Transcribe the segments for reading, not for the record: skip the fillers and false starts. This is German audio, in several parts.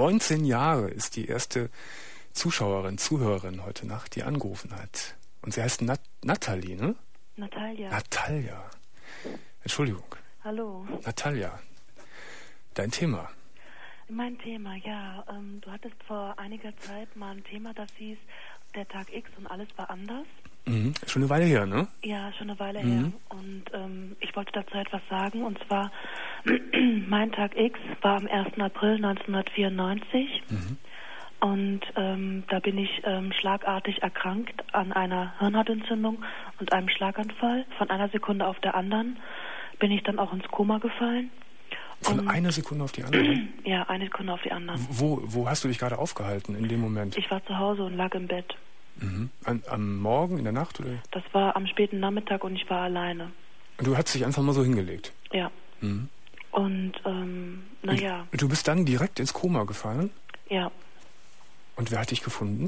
19 Jahre ist die erste Zuschauerin, Zuhörerin heute Nacht, die angerufen hat. Und sie heißt Nathalie, ne? Natalia. Entschuldigung. Hallo. Natalia, dein Thema. Mein Thema, ja. Du hattest vor einiger Zeit mal ein Thema, das hieß der Tag X und alles war anders. Schon eine Weile her, ne? Ja, schon eine Weile her. Und ich wollte dazu etwas sagen. Und zwar, mein Tag X war am 1. April 1994. Und da bin ich schlagartig erkrankt an einer Hirnhautentzündung und einem Schlaganfall. Von einer Sekunde auf der anderen bin ich dann auch ins Koma gefallen. Von einer Sekunde auf die andere? Ja, eine Sekunde auf die andere. Wo hast du dich gerade aufgehalten in dem Moment? Ich war zu Hause und lag im Bett. Am Morgen, in der Nacht? Oder? Das war am späten Nachmittag und ich war alleine. Und du hast dich einfach mal so hingelegt? Ja. Und, naja. Du bist dann direkt ins Koma gefallen? Ja. Und wer hat dich gefunden?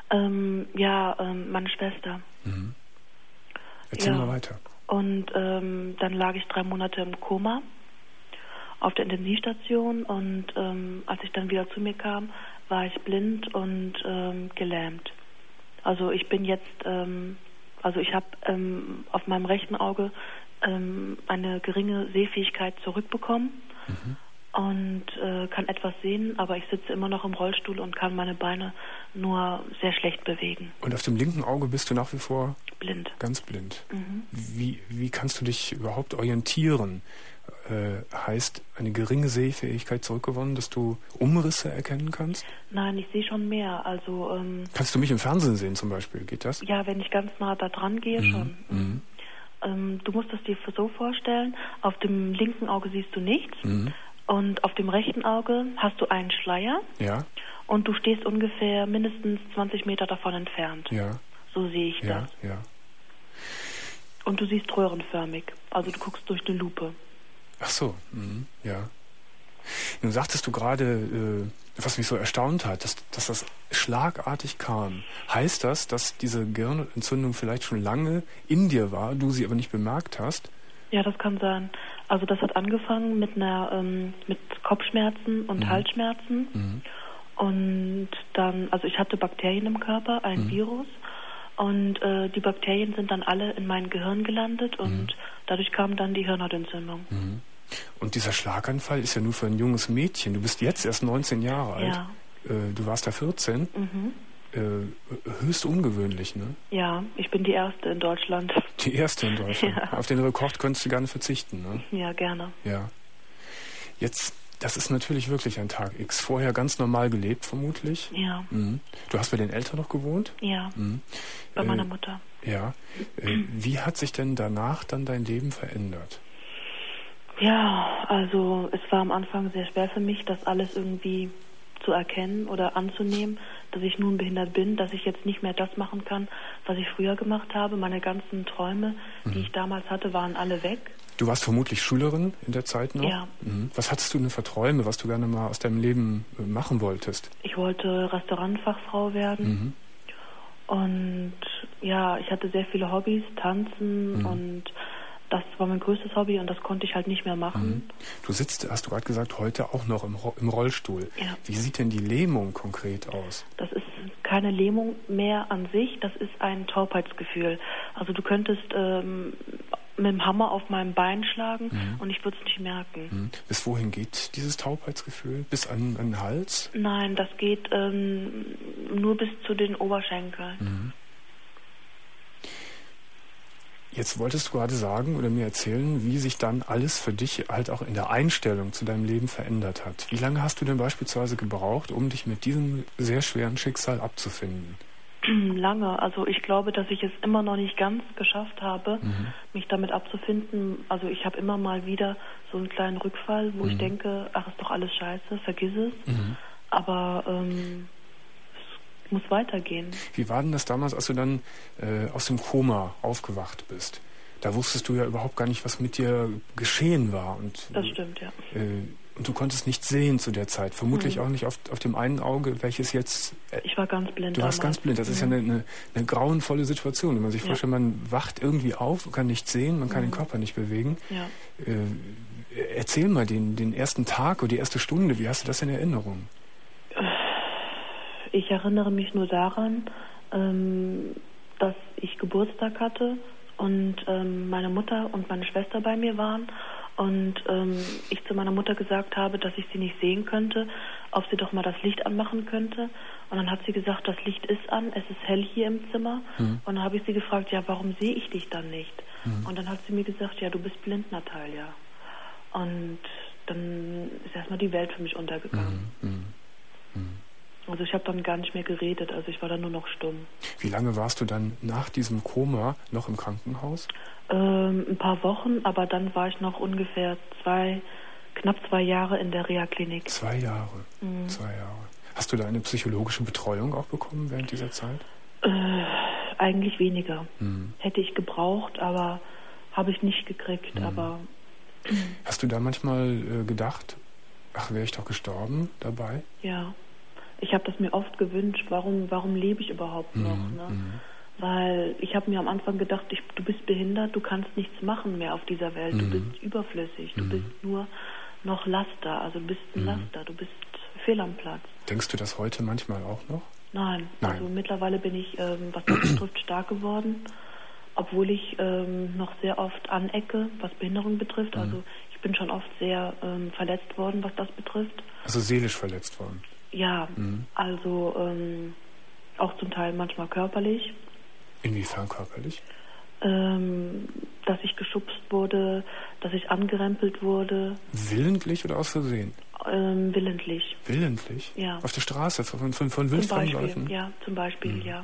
Meine Schwester. Erzähl mal weiter. Und dann lag ich 3 Monate im Koma auf der Intensivstation und als ich dann wieder zu mir kam, war ich blind und gelähmt. Also ich bin jetzt, ich habe auf meinem rechten Auge eine geringe Sehfähigkeit zurückbekommen und kann etwas sehen, aber ich sitze immer noch im Rollstuhl und kann meine Beine nur sehr schlecht bewegen. Und auf dem linken Auge bist du nach wie vor blind. Ganz blind. Wie kannst du dich überhaupt orientieren? Heißt eine geringe Sehfähigkeit zurückgewonnen, dass du Umrisse erkennen kannst? Nein, ich sehe schon mehr. Also kannst du mich im Fernsehen sehen zum Beispiel? Geht das? Ja, wenn ich ganz nah da dran gehe, schon. Du musst es dir so vorstellen, auf dem linken Auge siehst du nichts und auf dem rechten Auge hast du einen Schleier und du stehst ungefähr mindestens 20 Meter davon entfernt. Ja. So sehe ich das. Ja. Und du siehst röhrenförmig, also du guckst durch eine Lupe. Ach so, ja. Nun sagtest du gerade, was mich so erstaunt hat, dass das schlagartig kam. Heißt das, dass diese Gehirnentzündung vielleicht schon lange in dir war, du sie aber nicht bemerkt hast? Ja, das kann sein. Also das hat angefangen mit mit Kopfschmerzen und Halsschmerzen. Und dann, also ich hatte Bakterien im Körper, ein Virus. Und die Bakterien sind dann alle in mein Gehirn gelandet und dadurch kam dann die Hirnhautentzündung. Und dieser Schlaganfall ist ja nur für ein junges Mädchen. Du bist jetzt erst 19 Jahre alt. Ja. Du warst da 14. Höchst ungewöhnlich, ne? Ja, ich bin die Erste in Deutschland. Die Erste in Deutschland. Ja. Auf den Rekord könntest du gerne verzichten, ne? Ja, gerne. Ja. Jetzt, das ist natürlich wirklich ein Tag X. Vorher ganz normal gelebt, vermutlich. Ja. Du hast bei den Eltern noch gewohnt? Ja. Bei meiner Mutter. Ja. Wie hat sich denn danach dann dein Leben verändert? Ja, also es war am Anfang sehr schwer für mich, das alles irgendwie zu erkennen oder anzunehmen, dass ich nun behindert bin, dass ich jetzt nicht mehr das machen kann, was ich früher gemacht habe. Meine ganzen Träume, die ich damals hatte, waren alle weg. Du warst vermutlich Schülerin in der Zeit noch? Ja. Was hattest du denn für Träume, was du gerne mal aus deinem Leben machen wolltest? Ich wollte Restaurantfachfrau werden. Und ja, ich hatte sehr viele Hobbys, Tanzen und das war mein größtes Hobby und das konnte ich halt nicht mehr machen. Du sitzt, hast du gerade gesagt, heute auch noch im Rollstuhl. Ja. Wie sieht denn die Lähmung konkret aus? Das ist keine Lähmung mehr an sich, das ist ein Taubheitsgefühl. Also du könntest mit dem Hammer auf meinem Bein schlagen und ich würde es nicht merken. Bis wohin geht dieses Taubheitsgefühl? Bis an den Hals? Nein, das geht nur bis zu den Oberschenkeln. Jetzt wolltest du gerade sagen oder mir erzählen, wie sich dann alles für dich halt auch in der Einstellung zu deinem Leben verändert hat. Wie lange hast du denn beispielsweise gebraucht, um dich mit diesem sehr schweren Schicksal abzufinden? Lange. Also ich glaube, dass ich es immer noch nicht ganz geschafft habe, mich damit abzufinden. Also ich habe immer mal wieder so einen kleinen Rückfall, wo ich denke, ach, ist doch alles scheiße, vergiss es. Aber es muss weitergehen. Wie war denn das damals, als du dann aus dem Koma aufgewacht bist? Da wusstest du ja überhaupt gar nicht, was mit dir geschehen war. Und, das stimmt, ja. Und du konntest nichts sehen zu der Zeit. Vermutlich auch nicht auf dem einen Auge, welches jetzt... ich war ganz blind. Du warst ganz blind. Das ist ja eine grauenvolle Situation. Wenn man sich vorstellt, man wacht irgendwie auf, kann nichts sehen, man kann den Körper nicht bewegen. Ja. Erzähl mal den ersten Tag oder die erste Stunde. Wie hast du das in Erinnerung? Ich erinnere mich nur daran, dass ich Geburtstag hatte und meine Mutter und meine Schwester bei mir waren und ich zu meiner Mutter gesagt habe, dass ich sie nicht sehen könnte, ob sie doch mal das Licht anmachen könnte. Und dann hat sie gesagt, das Licht ist an, es ist hell hier im Zimmer. Und dann habe ich sie gefragt, ja, warum sehe ich dich dann nicht? Und dann hat sie mir gesagt, ja, du bist blind, Natalia. Und dann ist erstmal die Welt für mich untergegangen. Also ich habe dann gar nicht mehr geredet, also ich war dann nur noch stumm. Wie lange warst du dann nach diesem Koma noch im Krankenhaus? Ein paar Wochen, aber dann war ich noch ungefähr knapp 2 Jahre in der Reha-Klinik. 2 Jahre? 2 Jahre. Hast du da eine psychologische Betreuung auch bekommen während dieser Zeit? Eigentlich weniger. Hätte ich gebraucht, aber habe ich nicht gekriegt. Aber hast du da manchmal gedacht, ach, wäre ich doch gestorben dabei? Ja. Ich habe das mir oft gewünscht, warum lebe ich überhaupt noch? Ne? Weil ich habe mir am Anfang gedacht, du bist behindert, du kannst nichts machen mehr auf dieser Welt, du bist überflüssig, du bist nur noch Laster, also du bist ein Laster, du bist fehl am Platz. Denkst du das heute manchmal auch noch? Nein. Also mittlerweile bin ich, was das betrifft, stark geworden, obwohl ich noch sehr oft anecke, was Behinderung betrifft, also ich bin schon oft sehr verletzt worden, was das betrifft. Also seelisch verletzt worden? Ja, also auch zum Teil manchmal körperlich. Inwiefern körperlich? Dass ich geschubst wurde, dass ich angerempelt wurde. Willentlich oder aus Versehen? Willentlich. Willentlich? Ja. Auf der Straße von wildfremden Leuten? Ja, zum Beispiel, ja.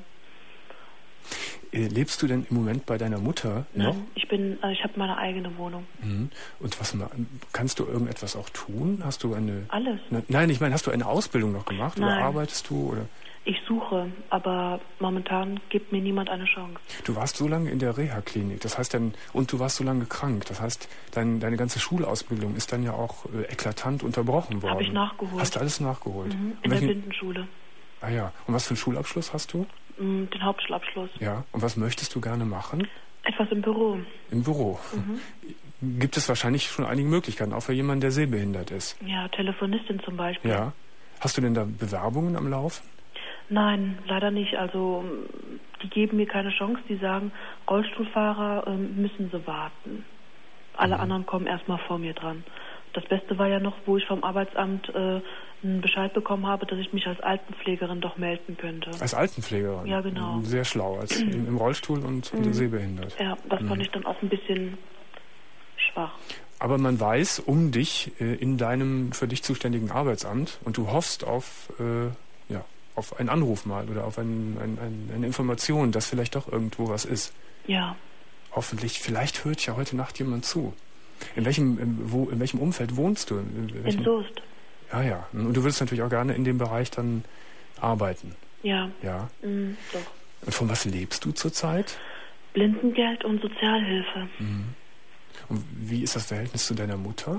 Lebst du denn im Moment bei deiner Mutter noch? Nein, ich habe meine eigene Wohnung. Und kannst du irgendetwas auch tun? Hast du Alles. Nein, ich meine, hast du eine Ausbildung noch gemacht? Nein. Oder arbeitest du? Oder? Ich suche, aber momentan gibt mir niemand eine Chance. Du warst so lange in der Reha-Klinik, das heißt und du warst so lange krank, das heißt, deine ganze Schulausbildung ist dann ja auch eklatant unterbrochen worden. Habe ich nachgeholt. Hast du alles nachgeholt? In der Blindenschule. Ah ja, und was für einen Schulabschluss hast du? Den Hauptschulabschluss. Ja, und was möchtest du gerne machen? Etwas im Büro. Im Büro? Gibt es wahrscheinlich schon einige Möglichkeiten, auch für jemanden, der sehbehindert ist. Ja, Telefonistin zum Beispiel. Ja. Hast du denn da Bewerbungen am Laufen? Nein, leider nicht. Also die geben mir keine Chance. Die sagen, Rollstuhlfahrer müssen sie warten. Alle anderen kommen erstmal vor mir dran. Das Beste war ja noch, wo ich vom Arbeitsamt einen Bescheid bekommen habe, dass ich mich als Altenpflegerin doch melden könnte. Als Altenpflegerin? Ja, genau. Sehr schlau, als im Rollstuhl und sehbehindert. Ja, das fand ich dann auch ein bisschen schwach. Aber man weiß um dich in deinem für dich zuständigen Arbeitsamt und du hoffst auf einen Anruf mal oder auf eine Information, dass vielleicht doch irgendwo was ist. Ja. Hoffentlich, vielleicht hört ja heute Nacht jemand zu. In welchem Umfeld wohnst du? In Soest. Ja. Und du würdest natürlich auch gerne in dem Bereich dann arbeiten. Ja. Ja. Doch. Und von was lebst du zurzeit? Blindengeld und Sozialhilfe. Und wie ist das Verhältnis zu deiner Mutter?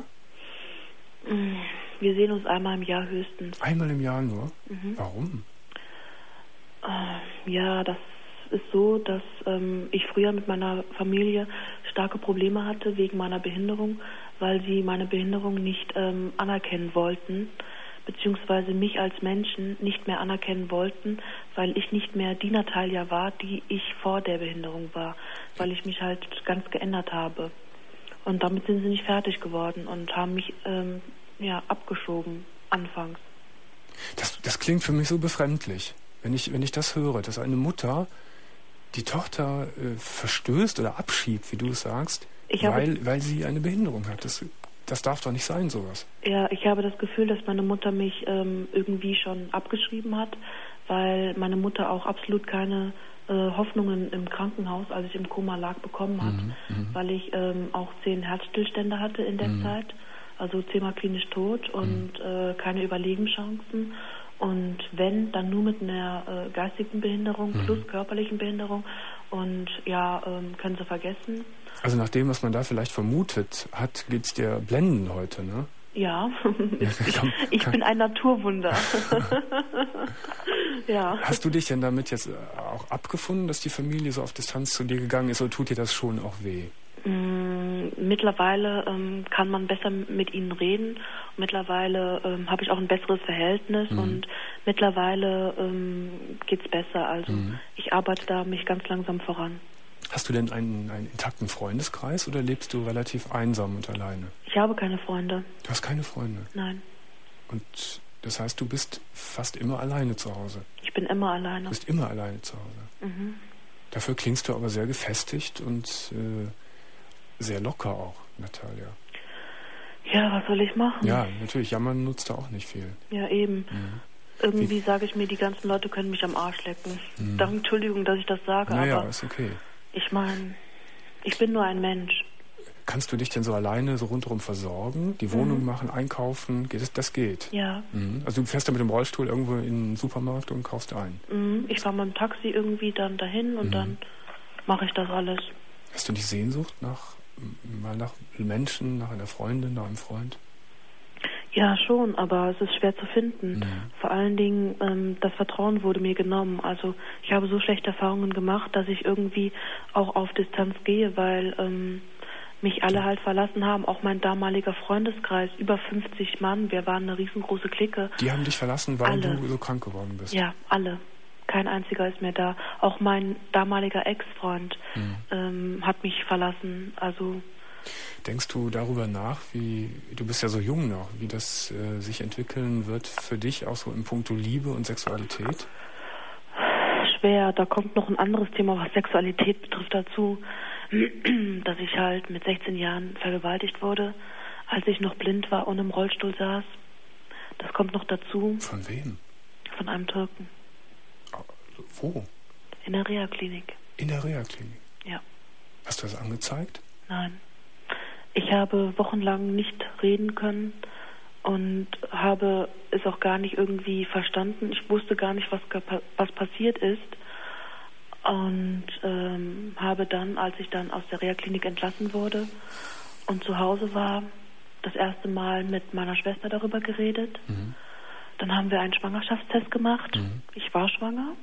Wir sehen uns einmal im Jahr höchstens. Einmal im Jahr nur? Warum? Ja, das ist so, dass ich früher mit meiner Familie starke Probleme hatte wegen meiner Behinderung, weil sie meine Behinderung nicht anerkennen wollten, beziehungsweise mich als Menschen nicht mehr anerkennen wollten, weil ich nicht mehr die Natalia war, die ich vor der Behinderung war, weil ich mich halt ganz geändert habe. Und damit sind sie nicht fertig geworden und haben mich abgeschoben, anfangs. Das klingt für mich so befremdlich, wenn ich das höre, dass eine Mutter die Tochter verstößt oder abschiebt, wie du es sagst, weil sie eine Behinderung hat. Das darf doch nicht sein, sowas. Ja, ich habe das Gefühl, dass meine Mutter mich irgendwie schon abgeschrieben hat, weil meine Mutter auch absolut keine Hoffnungen im Krankenhaus, als ich im Koma lag, bekommen hat, weil ich auch 10 Herzstillstände hatte in der Zeit, also 10-mal klinisch tot und keine Überlebenschancen. Und wenn, dann nur mit einer geistigen Behinderung plus körperlichen Behinderung. Und können Sie vergessen. Also nach dem, was man da vielleicht vermutet hat, geht's dir blenden heute, ne? Ja, ich bin ein Naturwunder. Ja. Hast du dich denn damit jetzt auch abgefunden, dass die Familie so auf Distanz zu dir gegangen ist, oder tut dir das schon auch weh? Mittlerweile kann man besser mit ihnen reden. Mittlerweile habe ich auch ein besseres Verhältnis und Mittlerweile geht's besser. Also ich arbeite da mich ganz langsam voran. Hast du denn einen intakten Freundeskreis oder lebst du relativ einsam und alleine? Ich habe keine Freunde. Du hast keine Freunde? Nein. Und das heißt, du bist fast immer alleine zu Hause? Ich bin immer alleine. Du bist immer alleine zu Hause? Mhm. Dafür klingst du aber sehr gefestigt und sehr locker auch, Natalia. Ja, was soll ich machen? Ja, natürlich. Jammern nutzt da auch nicht viel. Ja, eben. Irgendwie sage ich mir, die ganzen Leute können mich am Arsch lecken. Entschuldigung, dass ich das sage, naja, aber ist okay. ich meine, ich bin nur ein Mensch. Kannst du dich denn so alleine so rundherum versorgen? Die Wohnung machen, einkaufen? Das geht? Ja. Also du fährst da mit dem Rollstuhl irgendwo in den Supermarkt und kaufst ein? Ich fahre mit dem Taxi irgendwie dann dahin und dann mache ich das alles. Hast du nicht Sehnsucht nach Menschen, nach einer Freundin, nach einem Freund? Ja, schon, aber es ist schwer zu finden. Vor allen Dingen, das Vertrauen wurde mir genommen. Also ich habe so schlechte Erfahrungen gemacht, dass ich irgendwie auch auf Distanz gehe, weil mich alle halt verlassen haben. Auch mein damaliger Freundeskreis, über 50 Mann, wir waren eine riesengroße Clique. Die haben dich verlassen, weil alle. Du so krank geworden bist? Ja, alle. Kein einziger ist mehr da. Auch mein damaliger Ex-Freund hat mich verlassen. Also denkst du darüber nach, du bist ja so jung noch, wie das sich entwickeln wird für dich, auch so in puncto Liebe und Sexualität? Schwer, da kommt noch ein anderes Thema, was Sexualität betrifft, dazu, dass ich halt mit 16 Jahren vergewaltigt wurde, als ich noch blind war und im Rollstuhl saß. Das kommt noch dazu. Von wem? Von einem Türken. Wo? In der Reha-Klinik. In der Reha-Klinik? Ja. Hast du das angezeigt? Nein. Ich habe wochenlang nicht reden können und habe es auch gar nicht irgendwie verstanden. Ich wusste gar nicht, was passiert ist. Und habe dann, als ich dann aus der Reha-Klinik entlassen wurde und zu Hause war, das erste Mal mit meiner Schwester darüber geredet. Dann haben wir einen Schwangerschaftstest gemacht. Ich war schwanger.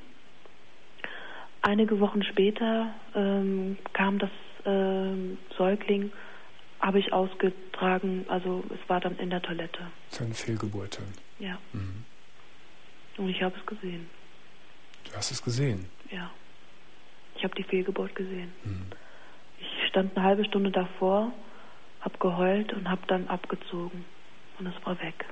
Einige Wochen später kam das Säugling, habe ich ausgetragen, also es war dann in der Toilette. Das ist eine Fehlgeburt dann? Ja. Und ich habe es gesehen. Du hast es gesehen? Ja. Ich habe die Fehlgeburt gesehen. Ich stand eine halbe Stunde davor, habe geheult und habe dann abgezogen. Und es war weg.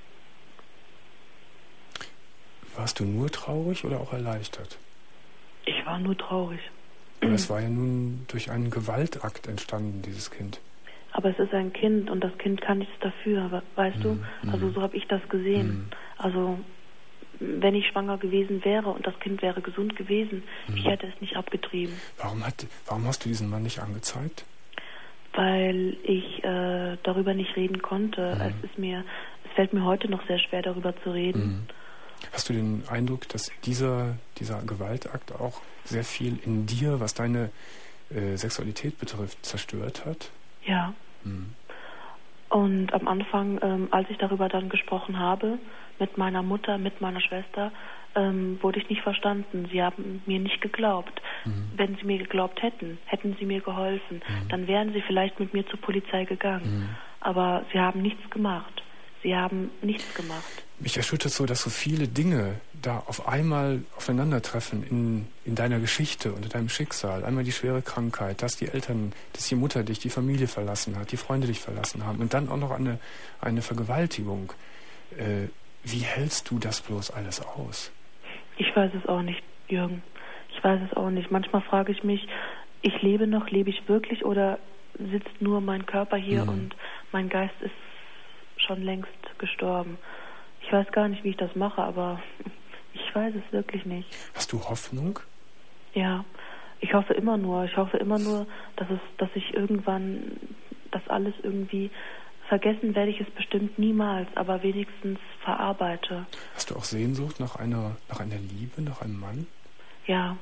Warst du nur traurig oder auch erleichtert? Ich war nur traurig. Aber es war ja nun durch einen Gewaltakt entstanden, dieses Kind. Aber es ist ein Kind und das Kind kann nichts dafür, weißt du? Also so habe ich das gesehen. Also wenn ich schwanger gewesen wäre und das Kind wäre gesund gewesen, ich hätte es nicht abgetrieben. Warum hast du diesen Mann nicht angezeigt? Weil ich darüber nicht reden konnte. Es fällt mir heute noch sehr schwer, darüber zu reden. Hast du den Eindruck, dass dieser Gewaltakt auch sehr viel in dir, was deine Sexualität betrifft, zerstört hat? Ja. Und am Anfang, als ich darüber dann gesprochen habe, mit meiner Mutter, mit meiner Schwester, wurde ich nicht verstanden. Sie haben mir nicht geglaubt. Wenn sie mir geglaubt hätten, hätten sie mir geholfen. Dann wären sie vielleicht mit mir zur Polizei gegangen. Aber sie haben nichts gemacht. Sie haben nichts gemacht. Mich erschüttert so, dass so viele Dinge da auf einmal aufeinandertreffen in deiner Geschichte und in deinem Schicksal. Einmal die schwere Krankheit, dass die Mutter dich, die Familie verlassen hat, die Freunde dich verlassen haben und dann auch noch eine Vergewaltigung. Wie hältst du das bloß alles aus? Ich weiß es auch nicht, Jürgen. Ich weiß es auch nicht. Manchmal frage ich mich, ich lebe noch, lebe ich wirklich oder sitzt nur mein Körper hier und mein Geist ist schon längst gestorben. Ich weiß gar nicht, wie ich das mache, aber ich weiß es wirklich nicht. Hast du Hoffnung? Ja, ich hoffe immer nur. Ich hoffe immer nur, dass ich irgendwann das alles irgendwie vergessen werde ich es bestimmt niemals, aber wenigstens verarbeite. Hast du auch Sehnsucht nach einer Liebe, nach einem Mann? Ja.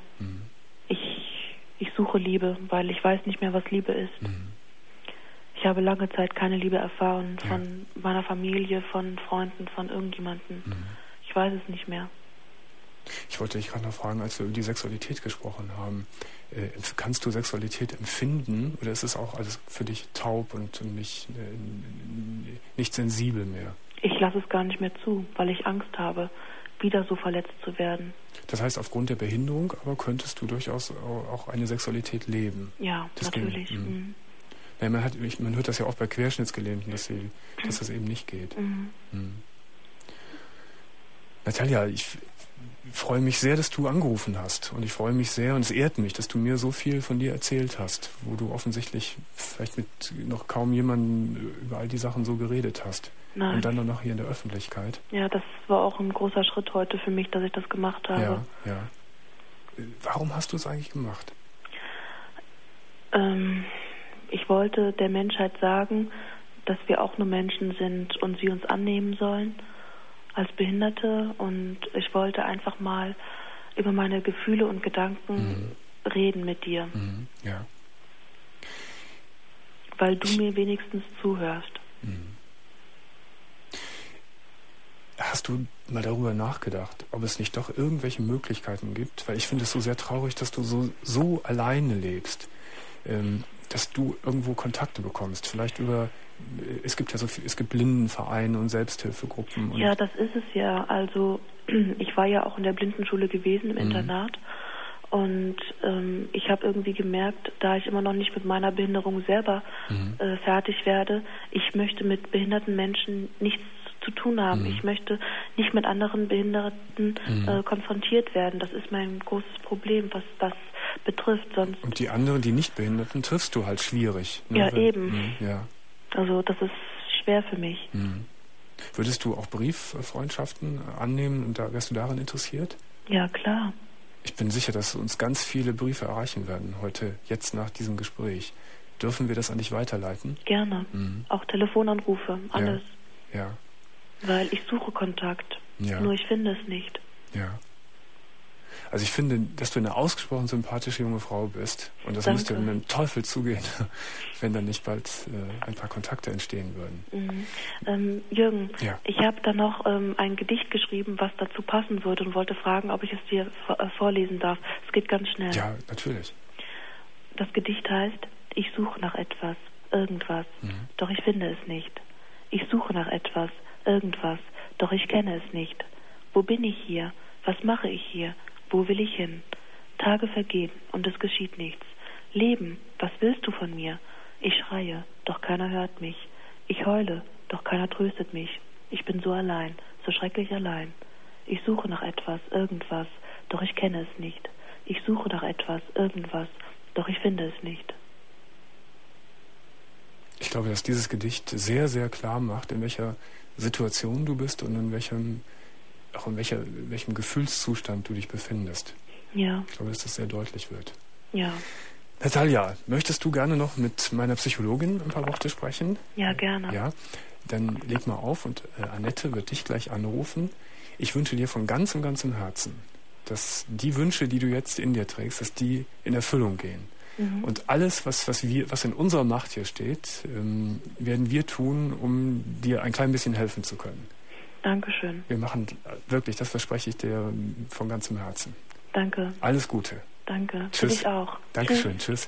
Ich suche Liebe, weil ich weiß nicht mehr, was Liebe ist. Ich habe lange Zeit keine Liebe erfahren von meiner Familie, von Freunden, von irgendjemandem. Ich weiß es nicht mehr. Ich wollte dich gerade noch fragen, als wir über die Sexualität gesprochen haben, kannst du Sexualität empfinden oder ist es auch alles für dich taub und nicht sensibel mehr? Ich lasse es gar nicht mehr zu, weil ich Angst habe. wieder so verletzt zu werden. Das heißt, aufgrund der Behinderung aber könntest du durchaus auch eine Sexualität leben. Ja, das natürlich. Ja, man hört das ja auch bei Querschnittsgelähmten, dass das eben nicht geht. Natalia, ich freue mich sehr, dass du angerufen hast. Und ich freue mich sehr und es ehrt mich, dass du mir so viel von dir erzählt hast, wo du offensichtlich vielleicht mit noch kaum jemandem über all die Sachen so geredet hast. Nein. Und dann nur noch hier in der Öffentlichkeit. Ja, das war auch ein großer Schritt heute für mich, dass ich das gemacht habe. Ja. Warum hast du es eigentlich gemacht? Ich wollte der Menschheit sagen, dass wir auch nur Menschen sind und sie uns annehmen sollen als Behinderte. Und ich wollte einfach mal über meine Gefühle und Gedanken reden mit dir. Ja. Weil du mir wenigstens zuhörst. Hast du mal darüber nachgedacht, ob es nicht doch irgendwelche Möglichkeiten gibt? Weil ich finde es so sehr traurig, dass du so alleine lebst, dass du irgendwo Kontakte bekommst. Vielleicht es gibt ja so viel, es gibt Blindenvereine und Selbsthilfegruppen. Ja, das ist es ja. Also ich war ja auch in der Blindenschule gewesen, im Internat. Und ich habe irgendwie gemerkt, da ich immer noch nicht mit meiner Behinderung selber fertig werde, ich möchte mit behinderten Menschen nichts zu tun haben. Ich möchte nicht mit anderen Behinderten konfrontiert werden. Das ist mein großes Problem, was das betrifft. Und die anderen, die nicht Behinderten, triffst du halt schwierig. Ne? Ja, eben. Ja. Also das ist schwer für mich. Würdest du auch Brieffreundschaften annehmen und wärst du daran interessiert? Ja, klar. Ich bin sicher, dass uns ganz viele Briefe erreichen werden heute, jetzt nach diesem Gespräch. Dürfen wir das an dich weiterleiten? Gerne. Auch Telefonanrufe, alles. Ja. Weil ich suche Kontakt. Nur ich finde es nicht. Ja. Also ich finde, dass du eine ausgesprochen sympathische junge Frau bist. Und das Danke. müsste mit dem Teufel zugehen, wenn dann nicht bald ein paar Kontakte entstehen würden. Jürgen, Ja. ich habe da noch ein Gedicht geschrieben, was dazu passen würde und wollte fragen, ob ich es dir vorlesen darf. Es geht ganz schnell. Ja, natürlich. Das Gedicht heißt, ich suche nach etwas, irgendwas, doch ich finde es nicht. Ich suche nach etwas, irgendwas, doch ich kenne es nicht. Wo bin ich hier? Was mache ich hier? Wo will ich hin? Tage vergehen und es geschieht nichts. Leben, was willst du von mir? Ich schreie, doch keiner hört mich. Ich heule, doch keiner tröstet mich. Ich bin so allein, so schrecklich allein. Ich suche nach etwas, irgendwas, doch ich kenne es nicht. Ich suche nach etwas, irgendwas, doch ich finde es nicht. Ich glaube, dass dieses Gedicht sehr, sehr klar macht, in welcher Situation du bist und in welchem Gefühlszustand du dich befindest. Ja. Ich glaube, dass das sehr deutlich wird. Ja. Natalia, möchtest du gerne noch mit meiner Psychologin ein paar Worte sprechen? Ja, gerne. Ja, dann leg mal auf und Annette wird dich gleich anrufen. Ich wünsche dir von ganzem Herzen, dass die Wünsche, die du jetzt in dir trägst, dass die in Erfüllung gehen. Und alles, was in unserer Macht hier steht, werden wir tun, um dir ein klein bisschen helfen zu können. Dankeschön. Wir machen wirklich, das verspreche ich dir von ganzem Herzen. Danke. Alles Gute. Danke. Tschüss. Für dich auch. Dankeschön. Tschüss.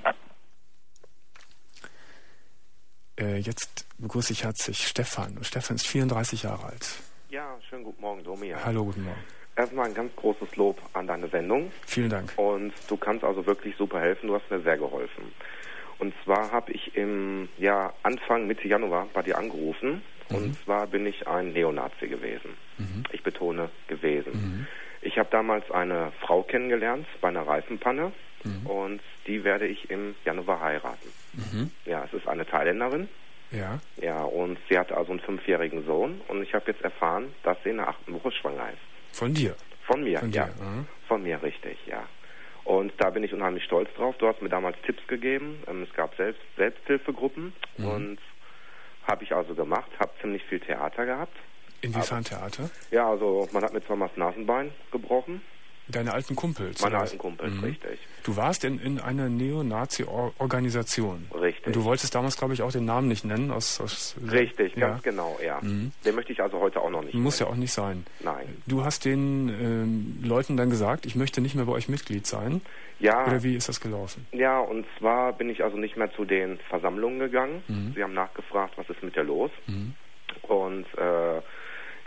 Jetzt begrüße ich herzlich Stefan. Stefan ist 34 Jahre alt. Ja, schönen guten Morgen, Domi. Hallo, guten Morgen. Erstmal ein ganz großes Lob an deine Sendung. Vielen Dank. Und du kannst also wirklich super helfen. Du hast mir sehr geholfen. Und zwar habe ich Anfang Mitte Januar bei dir angerufen. Und zwar bin ich ein Neonazi gewesen. Ich betone gewesen. Ich habe damals eine Frau kennengelernt bei einer Reifenpanne. Und die werde ich im Januar heiraten. Ja, es ist eine Thailänderin. Ja. Ja, und sie hatte also einen 5-jährigen Sohn. Und ich habe jetzt erfahren, dass sie in der 8. Woche schwanger ist. Von dir? Von mir, Von ja. dir. Von mir, richtig, ja. Und da bin ich unheimlich stolz drauf. Du hast mir damals Tipps gegeben. Es gab Selbsthilfegruppen. Und habe ich also gemacht. Habe ziemlich viel Theater gehabt. Inwiefern Theater? Ja, also man hat mir zweimal das Nasenbein gebrochen. Deine alten Kumpels? Meine alten Kumpels, richtig. Du warst in einer Neonazi-Organisation. Richtig. Und du wolltest damals, glaube ich, auch den Namen nicht nennen. Richtig, ganz genau, ja. Den möchte ich also heute auch noch nicht Muss nennen. ja auch nicht sein. Nein. Du hast den Leuten dann gesagt, ich möchte nicht mehr bei euch Mitglied sein. Ja. Oder wie ist das gelaufen? Ja, und zwar bin ich also nicht mehr zu den Versammlungen gegangen. Sie haben nachgefragt, was ist mit dir los? Und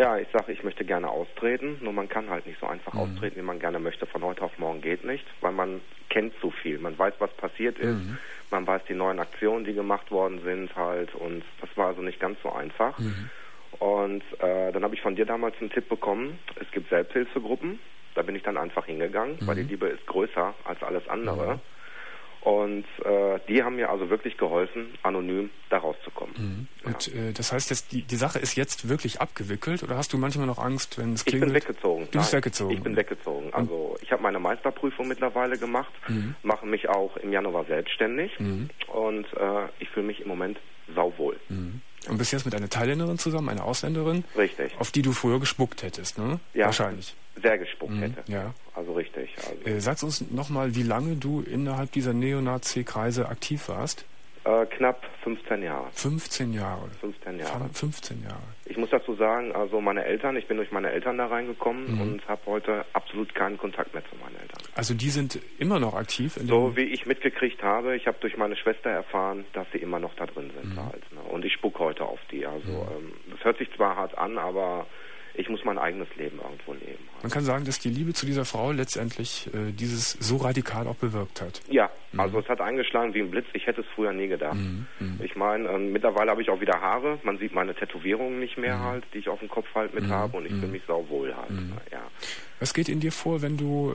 Ja, ich sage, ich möchte gerne austreten, nur man kann halt nicht so einfach austreten, wie man gerne möchte. Von heute auf morgen geht nicht, weil man kennt so viel. Man weiß, was passiert ist, man weiß die neuen Aktionen, die gemacht worden sind halt, und das war also nicht ganz so einfach. Und dann habe ich von dir damals einen Tipp bekommen, es gibt Selbsthilfegruppen, da bin ich dann einfach hingegangen, weil die Liebe ist größer als alles andere. Und die haben mir also wirklich geholfen, anonym da rauszukommen. Und das heißt, jetzt, die Sache ist jetzt wirklich abgewickelt, oder hast du manchmal noch Angst, wenn es klingelt? Ich bin weggezogen. Du bist weggezogen? Ich bin weggezogen. Also ich habe meine Meisterprüfung mittlerweile gemacht, mache mich auch im Januar selbstständig und ich fühle mich im Moment sauwohl. Und bist jetzt mit einer Thailänderin zusammen, einer Ausländerin? Richtig. Auf die du früher gespuckt hättest, ne? Ja. Wahrscheinlich. Sehr gespuckt hätte. Ja. Also richtig. Also. Sagst uns nochmal, wie lange du innerhalb dieser Neonazi-Kreise aktiv warst? Knapp 15 Jahre. 15 Jahre. 15 Jahre. 15 Jahre. Ich muss dazu sagen, also ich bin durch meine Eltern da reingekommen und habe heute absolut keinen Kontakt mehr zu meinen Eltern. Also die sind immer noch aktiv? So wie ich mitgekriegt habe, ich habe durch meine Schwester erfahren, dass sie immer noch da drin sind. Halt, ne? Und ich spucke heute auf die. Also das hört sich zwar hart an, aber ich muss mein eigenes Leben irgendwo leben. Man kann sagen, dass die Liebe zu dieser Frau letztendlich dieses so radikal auch bewirkt hat. Ja, also es hat eingeschlagen wie ein Blitz. Ich hätte es früher nie gedacht. Ich meine, mittlerweile habe ich auch wieder Haare. Man sieht meine Tätowierungen nicht mehr halt, die ich auf dem Kopf halt mit habe, und ich fühle mich sauwohl halt. Ja. Was geht in dir vor, wenn du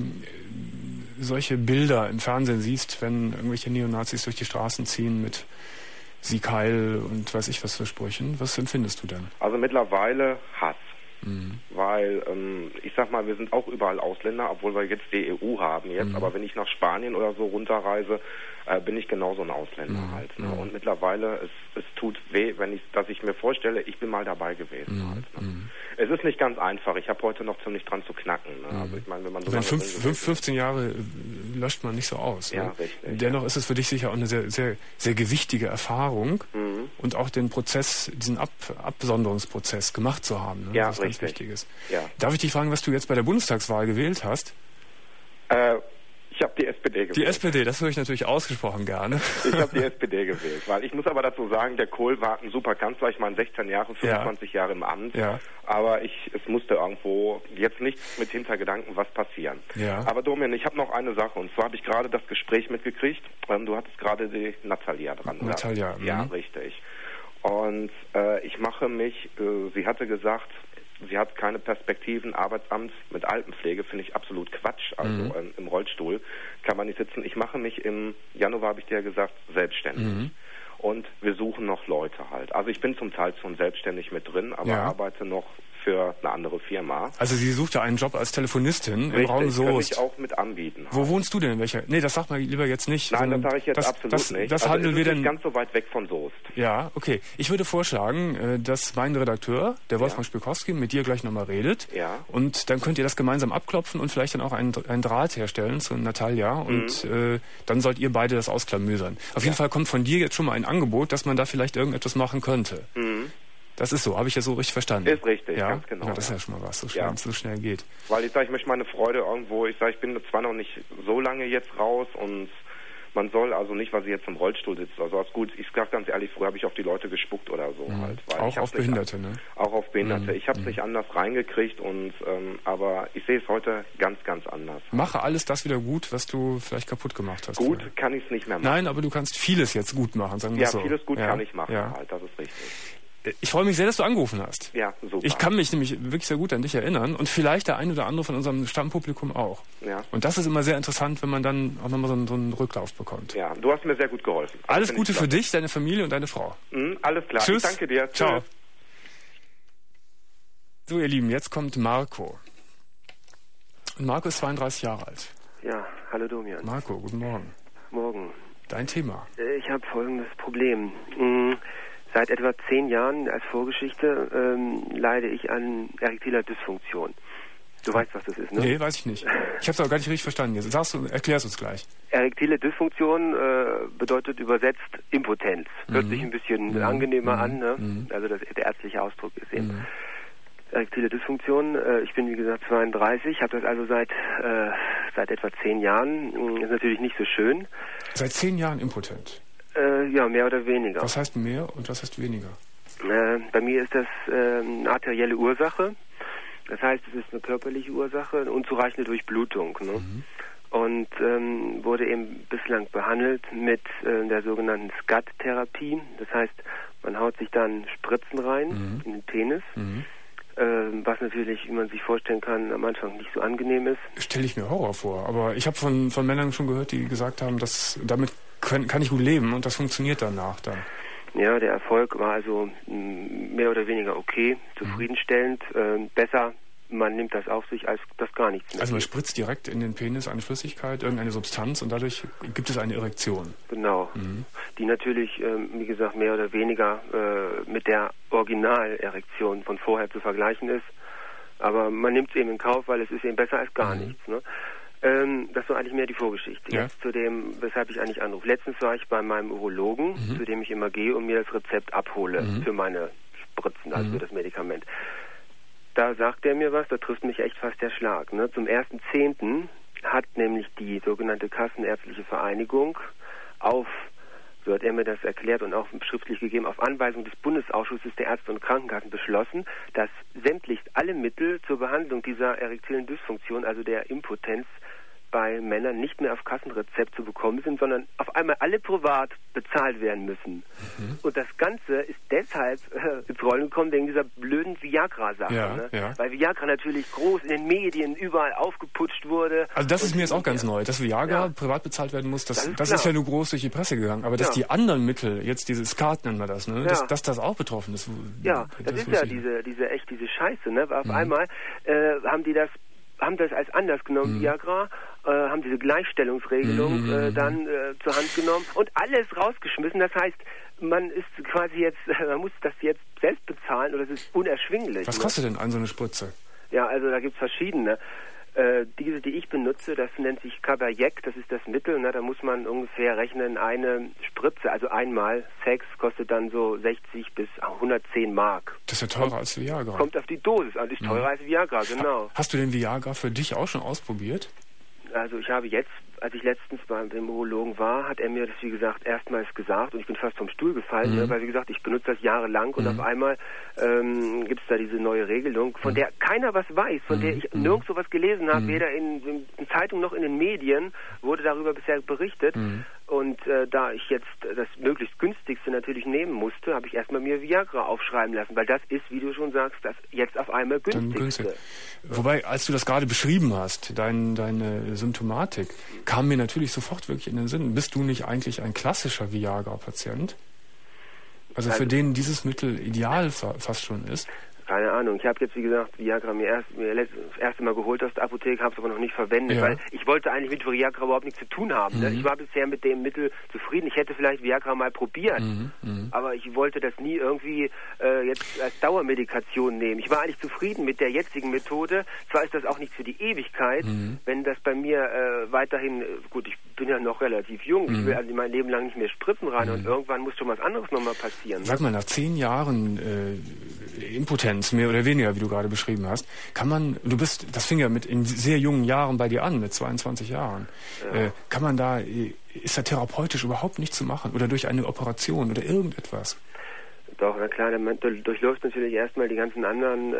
solche Bilder im Fernsehen siehst, wenn irgendwelche Neonazis durch die Straßen ziehen mit Sieg Heil und weiß ich was für Sprüchen? Was empfindest du denn? Also mittlerweile Hass. Weil, ich sag mal, wir sind auch überall Ausländer, obwohl wir jetzt die EU haben jetzt, aber wenn ich nach Spanien oder so runterreise, bin ich genauso ein Ausländer halt. Ne? Und mittlerweile, es tut weh, dass ich mir vorstelle, ich bin mal dabei gewesen halt. Ne? Es ist nicht ganz einfach, ich habe heute noch ziemlich dran zu knacken. Ne? Also ich meine, wenn man so 15 Jahre löscht man nicht so aus. Ja, ne? richtig. Dennoch ist es für dich sicher auch eine sehr, sehr, sehr gewichtige Erfahrung und auch den Prozess, diesen Absonderungsprozess gemacht zu haben. Ne? Ja, das ist ganz wichtig ist. Ja. Darf ich dich fragen, was du jetzt bei der Bundestagswahl gewählt hast? Ich habe die SPD gewählt. Die SPD, das höre ich natürlich ausgesprochen gerne. Ich habe die SPD gewählt, weil ich muss aber dazu sagen, der Kohl war ein super Kanzler. Ich meine, 16 Jahre, 25 Jahre im Amt. Ja. Aber es musste irgendwo jetzt nicht mit Hintergedanken was passieren. Ja. Aber Domian, ich habe noch eine Sache, und zwar habe ich gerade das Gespräch mitgekriegt. Du hattest gerade die Natalia dran. Natalia. Ja, richtig. Und ich mache mich, sie hatte gesagt, sie hat keine Perspektiven, Arbeitsamt mit Altenpflege, finde ich absolut Quatsch. Also im Rollstuhl kann man nicht sitzen. Ich mache mich im Januar, habe ich dir gesagt, selbstständig. Und wir suchen noch Leute halt. Also ich bin zum Teil schon selbstständig mit drin, aber arbeite noch für eine andere Firma. Also sie sucht ja einen Job als Telefonistin im Raum Soest. Kann ich auch mit anbieten. Halt. Wo wohnst du denn? In welcher? Nee, das sag mal lieber jetzt nicht. Nein, das sage ich jetzt absolut nicht. Das handeln wir denn ganz so weit weg von Soest. Ja, okay. Ich würde vorschlagen, dass mein Redakteur, der Wolfgang Spilkowski, mit dir gleich nochmal redet. Ja. Und dann könnt ihr das gemeinsam abklopfen und vielleicht dann auch einen Draht herstellen zu Natalia. Und dann sollt ihr beide das ausklamüsern. Auf jeden Fall kommt von dir jetzt schon mal ein Angebot, dass man da vielleicht irgendetwas machen könnte. Das ist so, habe ich ja so richtig verstanden. Ist richtig, ganz genau. Ja, das ist ja schon mal was, so schnell geht. Weil ich möchte meine Freude irgendwo, ich bin zwar noch nicht so lange jetzt raus, und man soll also nicht, weil sie jetzt im Rollstuhl sitzt, also ist gut, ich sage ganz ehrlich, früher habe ich auf die Leute gespuckt oder so halt. Weil auch auf Behinderte, ne? Auch auf Behinderte. Ich habe es nicht anders reingekriegt, aber ich sehe es heute ganz, ganz anders. Mache alles das wieder gut, was du vielleicht kaputt gemacht hast. Gut kann ich es nicht mehr machen. Nein, aber du kannst vieles jetzt gut machen, sagen wir so. Ja, vieles gut kann ich machen halt, das ist richtig. Ich freue mich sehr, dass du angerufen hast. Ja, super. Ich kann mich nämlich wirklich sehr gut an dich erinnern und vielleicht der ein oder andere von unserem Stammpublikum auch. Ja. Und das ist immer sehr interessant, wenn man dann auch nochmal so einen Rücklauf bekommt. Ja, du hast mir sehr gut geholfen. Alles Gute für dich, deine Familie und deine Frau. Alles klar. Tschüss. Ich danke dir. Ciao. So, ihr Lieben, jetzt kommt Marco. Und Marco ist 32 Jahre alt. Ja, hallo Domian. Marco, guten Morgen. Morgen. Dein Thema. Ich habe folgendes Problem. Seit etwa 10 Jahren als Vorgeschichte leide ich an erektiler Dysfunktion. Du weißt, was das ist, ne? Nee, weiß ich nicht. Ich habe es auch gar nicht richtig verstanden. Jetzt erklär's uns gleich. Erektile Dysfunktion bedeutet übersetzt Impotenz. Hört sich ein bisschen angenehmer an, ne? Also der ärztliche Ausdruck ist eben erektile Dysfunktion. Ich bin, wie gesagt, 32, habe das also seit etwa 10 Jahren. Ist natürlich nicht so schön. Seit 10 Jahren impotent? Ja, mehr oder weniger. Was heißt mehr und was heißt weniger? Bei mir ist das eine arterielle Ursache. Das heißt, es ist eine körperliche Ursache, eine unzureichende Durchblutung. Ne? Und wurde eben bislang behandelt mit der sogenannten SCAT-Therapie. Das heißt, man haut sich dann Spritzen rein in den Penis, was natürlich, wie man sich vorstellen kann, am Anfang nicht so angenehm ist. Stelle ich mir Horror vor, aber ich habe von Männern schon gehört, die gesagt haben, dass damit kann ich gut leben und das funktioniert danach dann. Ja, der Erfolg war also mehr oder weniger okay, zufriedenstellend, besser. Man nimmt das auf sich, als das gar nichts mehr. Also man spritzt direkt in den Penis eine Flüssigkeit, irgendeine Substanz und dadurch gibt es eine Erektion. Genau. Die natürlich, wie gesagt, mehr oder weniger mit der Originalerektion von vorher zu vergleichen ist. Aber man nimmt es eben in Kauf, weil es ist eben besser als gar nichts. Ne? Das war eigentlich mehr die Vorgeschichte. Ja. Jetzt zu dem, weshalb ich eigentlich anrufe. Letztens war ich bei meinem Urologen, zu dem ich immer gehe und mir das Rezept abhole für meine Spritzen, also für das Medikament. Da sagt er mir was, da trifft mich echt fast der Schlag. Ne? Zum 1.10. hat nämlich die sogenannte Kassenärztliche Vereinigung so hat er mir das erklärt und auch schriftlich gegeben, auf Anweisung des Bundesausschusses der Ärzte und Krankenkassen beschlossen, dass sämtlich alle Mittel zur Behandlung dieser erektilen Dysfunktion, also der Impotenz, bei Männern nicht mehr auf Kassenrezept zu bekommen sind, sondern auf einmal alle privat bezahlt werden müssen. Und das Ganze ist deshalb ins Rollen gekommen wegen dieser blöden Viagra-Sache. Ja, ne? ja. Weil Viagra natürlich groß in den Medien überall aufgeputscht wurde. Also das ist mir jetzt auch ganz neu, dass Viagra privat bezahlt werden muss, das ist ja nur groß durch die Presse gegangen. Aber dass die anderen Mittel, jetzt dieses SCAT nennen wir das, ne? Dass das auch betroffen ist. Ja, das ist ja diese Scheiße. Ne? Auf einmal haben das als Anlass genommen, Viagra, haben diese Gleichstellungsregelung dann zur Hand genommen und alles rausgeschmissen. Das heißt, man muss das jetzt selbst bezahlen oder es ist unerschwinglich. Was kostet denn so eine Spritze? Ja, also da gibt's verschiedene. Diese, die ich benutze, das nennt sich Caberject, das ist das Mittel. Ne? Da muss man ungefähr rechnen, eine Spritze, also einmal Sex, kostet dann so 60 bis 110 Mark. Das ist ja teurer als Viagra. Kommt auf die Dosis an, ist teurer als Viagra, genau. Hast du den Viagra für dich auch schon ausprobiert? Also ich habe jetzt, als ich letztens beim Urologen war, hat er mir das, wie gesagt, erstmals gesagt und ich bin fast vom Stuhl gefallen, ne, weil, wie gesagt, ich benutze das jahrelang und auf einmal gibt es da diese neue Regelung, von der keiner was weiß, von der ich nirgendwo was gelesen habe, weder in Zeitungen noch in den Medien wurde darüber bisher berichtet. Und da ich jetzt das möglichst günstigste natürlich nehmen musste, habe ich erstmal mir Viagra aufschreiben lassen, weil das ist, wie du schon sagst, das jetzt auf einmal günstigste. Wobei, als du das gerade beschrieben hast, deine Symptomatik, kam mir natürlich sofort wirklich in den Sinn. Bist du nicht eigentlich ein klassischer Viagra-Patient? Also für den dieses Mittel ideal fast schon ist? Keine Ahnung. Ich habe jetzt, wie gesagt, Viagra mir das erste Mal geholt aus der Apotheke, habe es aber noch nicht verwendet, weil ich wollte eigentlich mit Viagra überhaupt nichts zu tun haben. Ne? Ich war bisher mit dem Mittel zufrieden. Ich hätte vielleicht Viagra mal probiert, aber ich wollte das nie irgendwie jetzt als Dauermedikation nehmen. Ich war eigentlich zufrieden mit der jetzigen Methode. Zwar ist das auch nicht für die Ewigkeit, wenn das bei mir weiterhin, gut, ich bin ja noch relativ jung, ich will also mein Leben lang nicht mehr Spritzen rein und irgendwann muss schon was anderes nochmal passieren. Sag mal, nach 10 Jahren Impotenz, mehr oder weniger, wie du gerade beschrieben hast, das fing ja in sehr jungen Jahren bei dir an, mit 22 Jahren. Ja. Ist da therapeutisch überhaupt nichts zu machen? Oder durch eine Operation oder irgendetwas? Doch, na klar, man durchläuft natürlich erstmal die ganzen anderen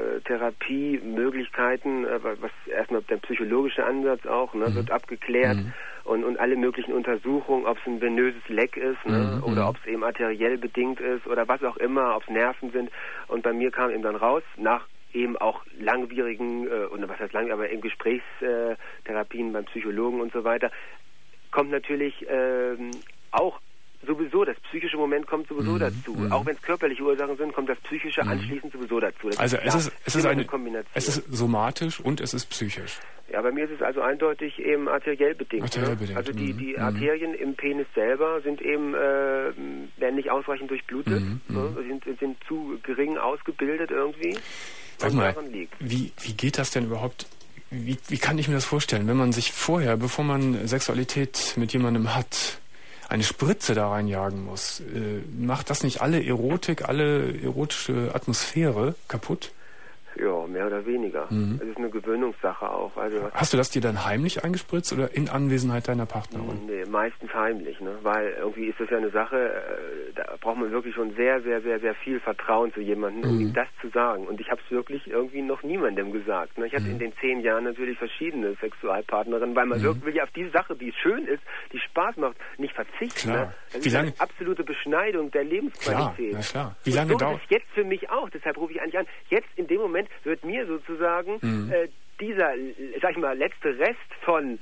Therapiemöglichkeiten, was erstmal der psychologische Ansatz auch, ne, wird abgeklärt und alle möglichen Untersuchungen, ob es ein venöses Leck ist, ne, oder ob es eben arteriell bedingt ist oder was auch immer, ob es Nerven sind. Und bei mir kam eben dann raus, nach eben auch langwierigen, oder was heißt langwierig, aber eben Gesprächstherapien beim Psychologen und so weiter, kommt natürlich auch sowieso, das psychische Moment kommt sowieso dazu. Auch wenn es körperliche Ursachen sind, kommt das psychische anschließend sowieso dazu. Das also ist es ist eine Kombination. Es ist somatisch und es ist psychisch. Ja, bei mir ist es also eindeutig eben arteriell bedingt. Ne? Also die Arterien im Penis selber sind eben werden nicht ausreichend durchblutet, ne? sind zu gering ausgebildet irgendwie. Sag mal, wie geht das denn überhaupt? Wie kann ich mir das vorstellen, wenn man sich vorher, bevor man Sexualität mit jemandem hat, eine Spritze da reinjagen muss? Macht das nicht alle erotische Atmosphäre kaputt? Ja, mehr oder weniger. Es ist eine Gewöhnungssache auch. Also hast du das dir dann heimlich eingespritzt oder in Anwesenheit deiner Partnerin? Nee, meistens heimlich, ne? Weil irgendwie ist das ja eine Sache, braucht man wirklich schon sehr, sehr, sehr, sehr viel Vertrauen zu jemandem, um ihm das zu sagen. Und ich habe es wirklich irgendwie noch niemandem gesagt. Ne? Ich hatte in den 10 Jahren natürlich verschiedene Sexualpartnerinnen, weil man wirklich auf die Sache, die schön ist, die Spaß macht, nicht verzichten. Ne? Das ist eine absolute Beschneidung der Lebensqualität. Klar. Wie lange dauert es jetzt für mich auch? Deshalb rufe ich eigentlich an. Jetzt in dem Moment wird mir sozusagen dieser, sag ich mal, letzte Rest von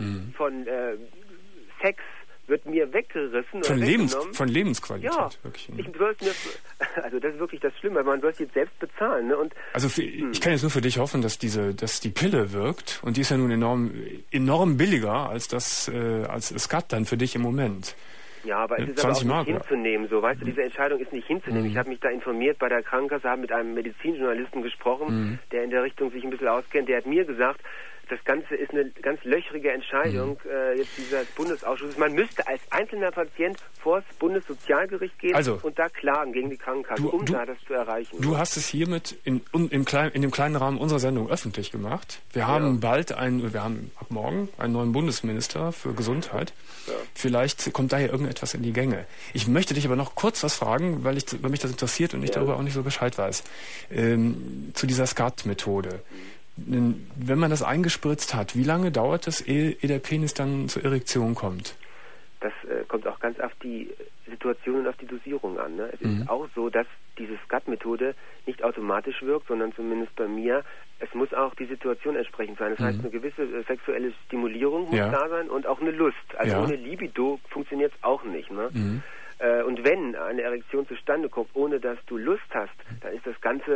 Sex wird mir weggerissen. Von Lebensqualität. Ja, wirklich. Also das ist wirklich das Schlimme, man soll es jetzt selbst bezahlen. Ne? Und, also ich kann jetzt nur für dich hoffen, dass die Pille wirkt, und die ist ja nun enorm billiger als Skat dann für dich im Moment. Ja, aber es ist aber auch nicht hinzunehmen, so, weißt du, diese Entscheidung ist nicht hinzunehmen. Ich habe mich da informiert bei der Krankenkasse, habe mit einem Medizinjournalisten gesprochen, der in der Richtung sich ein bisschen auskennt, der hat mir gesagt, das Ganze ist eine ganz löchrige Entscheidung jetzt dieses Bundesausschusses. Man müsste als einzelner Patient vor das Bundessozialgericht gehen und da klagen gegen die Krankenkasse, da das zu erreichen. Du hast es hiermit in dem kleinen Rahmen unserer Sendung öffentlich gemacht. Wir haben ab morgen einen neuen Bundesminister für Gesundheit. Ja. Vielleicht kommt da ja irgendetwas in die Gänge. Ich möchte dich aber noch kurz was fragen, weil mich das interessiert und ich darüber auch nicht so Bescheid weiß. Zu dieser Skat-Methode. Wenn man das eingespritzt hat, wie lange dauert es, ehe der Penis dann zur Erektion kommt? Das kommt auch ganz auf die Situation und auf die Dosierung an. Ne? Es ist auch so, dass diese Skat-Methode nicht automatisch wirkt, sondern zumindest bei mir, es muss auch die Situation entsprechend sein. Das heißt, eine gewisse sexuelle Stimulierung muss da sein und auch eine Lust. Also ohne Libido funktioniert es auch nicht. Ne? Und wenn eine Erektion zustande kommt, ohne dass du Lust hast, dann ist das Ganze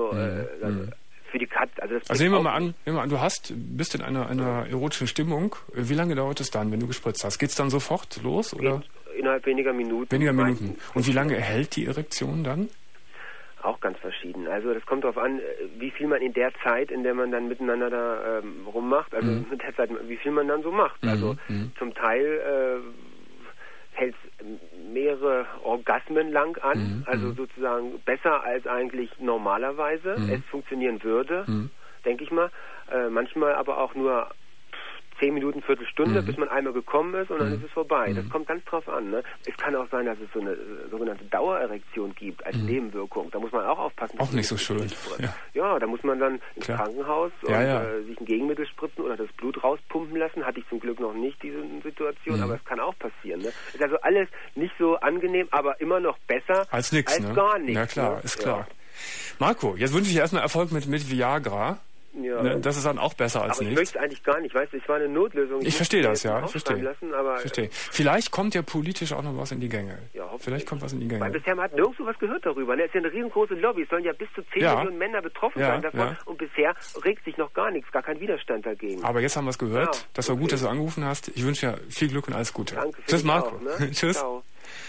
für die Katze. Also nehmen wir mal an, du bist in einer erotischen Stimmung. Wie lange dauert es dann, wenn du gespritzt hast? Geht es dann sofort los? Oder? Innerhalb weniger Minuten. Und wie lange hält die Erektion dann? Auch ganz verschieden. Also das kommt darauf an, wie viel man in der Zeit, in der man dann miteinander da rummacht, also mit der Zeit, wie viel man dann so macht. Also zum Teil hält es mehrere Orgasmen lang an, also sozusagen besser als eigentlich normalerweise es funktionieren würde, denke ich mal. Manchmal aber auch nur 10 Minuten, Viertelstunde, bis man einmal gekommen ist und dann ist es vorbei. Das kommt ganz drauf an. Ne? Es kann auch sein, dass es so eine sogenannte Dauererektion gibt als Nebenwirkung. Da muss man auch aufpassen. Auch nicht so schön. Ja, da muss man dann ins Krankenhaus und sich ein Gegenmittel spritzen oder das Blut rauspumpen lassen. Hatte ich zum Glück noch nicht, diese Situation, aber es kann auch passieren. Ne? Ist also alles nicht so angenehm, aber immer noch besser als gar nichts. Ja klar, ist klar. Marco, jetzt wünsche ich dir erstmal Erfolg mit Viagra. Ja. Das ist dann auch besser als nichts. Aber ich möchte es eigentlich gar nicht, weißt du, es war eine Notlösung. Ich verstehe das, ich verstehe. Lassen, aber verstehe. Vielleicht kommt ja politisch auch noch was in die Gänge. Ja, vielleicht kommt was in die Gänge. Weil bisher man hat nirgendwo was gehört darüber. Ne? Es ist ja eine riesengroße Lobby, es sollen ja bis zu 10 Millionen Männer betroffen sein davon. Und bisher regt sich noch gar nichts, gar kein Widerstand dagegen. Aber jetzt haben wir es gehört. Ja, das war gut, dass du angerufen hast. Ich wünsche dir viel Glück und alles Gute. Danke. Tschüss, Marco. Auch, ne? Tschüss. Ciao.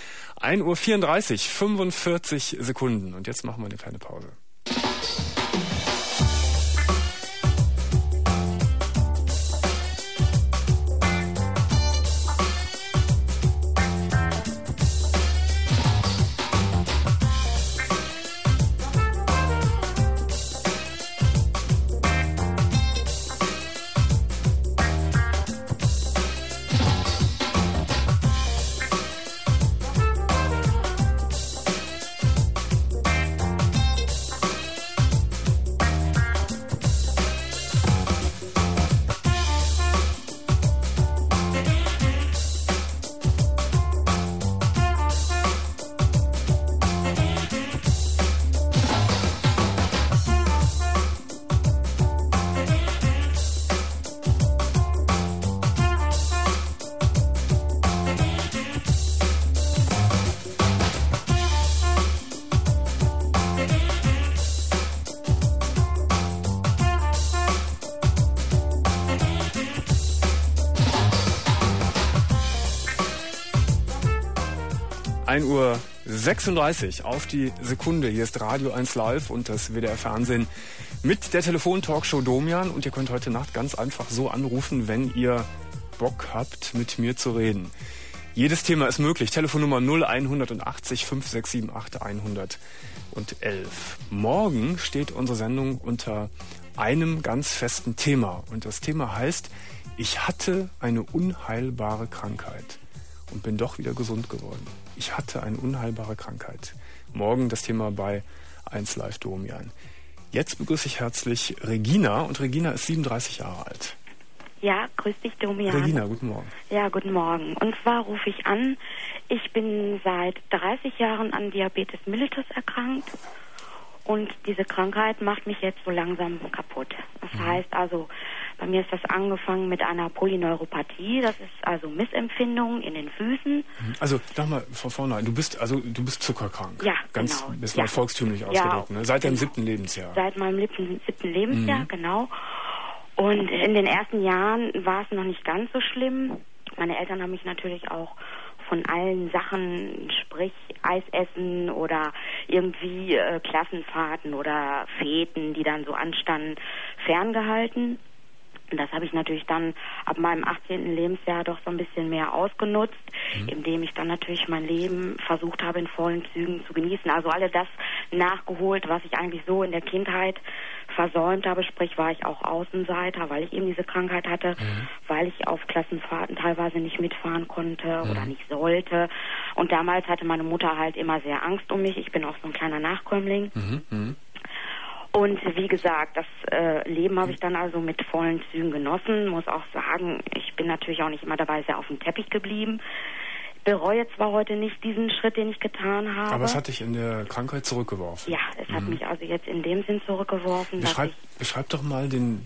1:34 Uhr, 45 Sekunden. Und jetzt machen wir eine kleine Pause. Uhr 36 auf die Sekunde. Hier ist Radio 1 Live und das WDR Fernsehen mit der Telefon-Talkshow Domian. Und ihr könnt heute Nacht ganz einfach so anrufen, wenn ihr Bock habt, mit mir zu reden. Jedes Thema ist möglich. Telefonnummer 0180 5678 111. Morgen steht unsere Sendung unter einem ganz festen Thema. Und das Thema heißt, ich hatte eine unheilbare Krankheit. und bin doch wieder gesund geworden. Ich hatte eine unheilbare Krankheit. Morgen das Thema bei 1 Live Domian. Jetzt begrüße ich herzlich Regina und Regina ist 37 Jahre alt. Ja, grüß dich, Domian. Regina, guten Morgen. Ja, guten Morgen. Und zwar rufe ich an, ich bin seit 30 Jahren an Diabetes mellitus erkrankt und diese Krankheit macht mich jetzt so langsam kaputt. Das heißt also, bei mir ist das angefangen mit einer Polyneuropathie, das ist also Missempfindungen in den Füßen. Also, sag mal von vornherein, du bist zuckerkrank. Ja, ganz, genau. Bist mal volkstümlich ausgedrückt, ne? Seit deinem 7. Lebensjahr. Seit meinem 7. Lebensjahr, genau. Und in den ersten Jahren war es noch nicht ganz so schlimm. Meine Eltern haben mich natürlich auch von allen Sachen, sprich Eisessen oder irgendwie Klassenfahrten oder Feten, die dann so anstanden, ferngehalten. Und das habe ich natürlich dann ab meinem 18. Lebensjahr doch so ein bisschen mehr ausgenutzt, indem ich dann natürlich mein Leben versucht habe, in vollen Zügen zu genießen. Also alle das nachgeholt, was ich eigentlich so in der Kindheit versäumt habe. Sprich, war ich auch Außenseiter, weil ich eben diese Krankheit hatte, weil ich auf Klassenfahrten teilweise nicht mitfahren konnte oder nicht sollte. Und damals hatte meine Mutter halt immer sehr Angst um mich. Ich bin auch so ein kleiner Nachkömmling. Und wie gesagt, das Leben habe ich dann also mit vollen Zügen genossen. Muss auch sagen, ich bin natürlich auch nicht immer dabei sehr auf dem Teppich geblieben. Bereue zwar heute nicht diesen Schritt, den ich getan habe. Aber es hat dich in der Krankheit zurückgeworfen. Ja, es hat mich also jetzt in dem Sinn zurückgeworfen. Beschreib doch mal den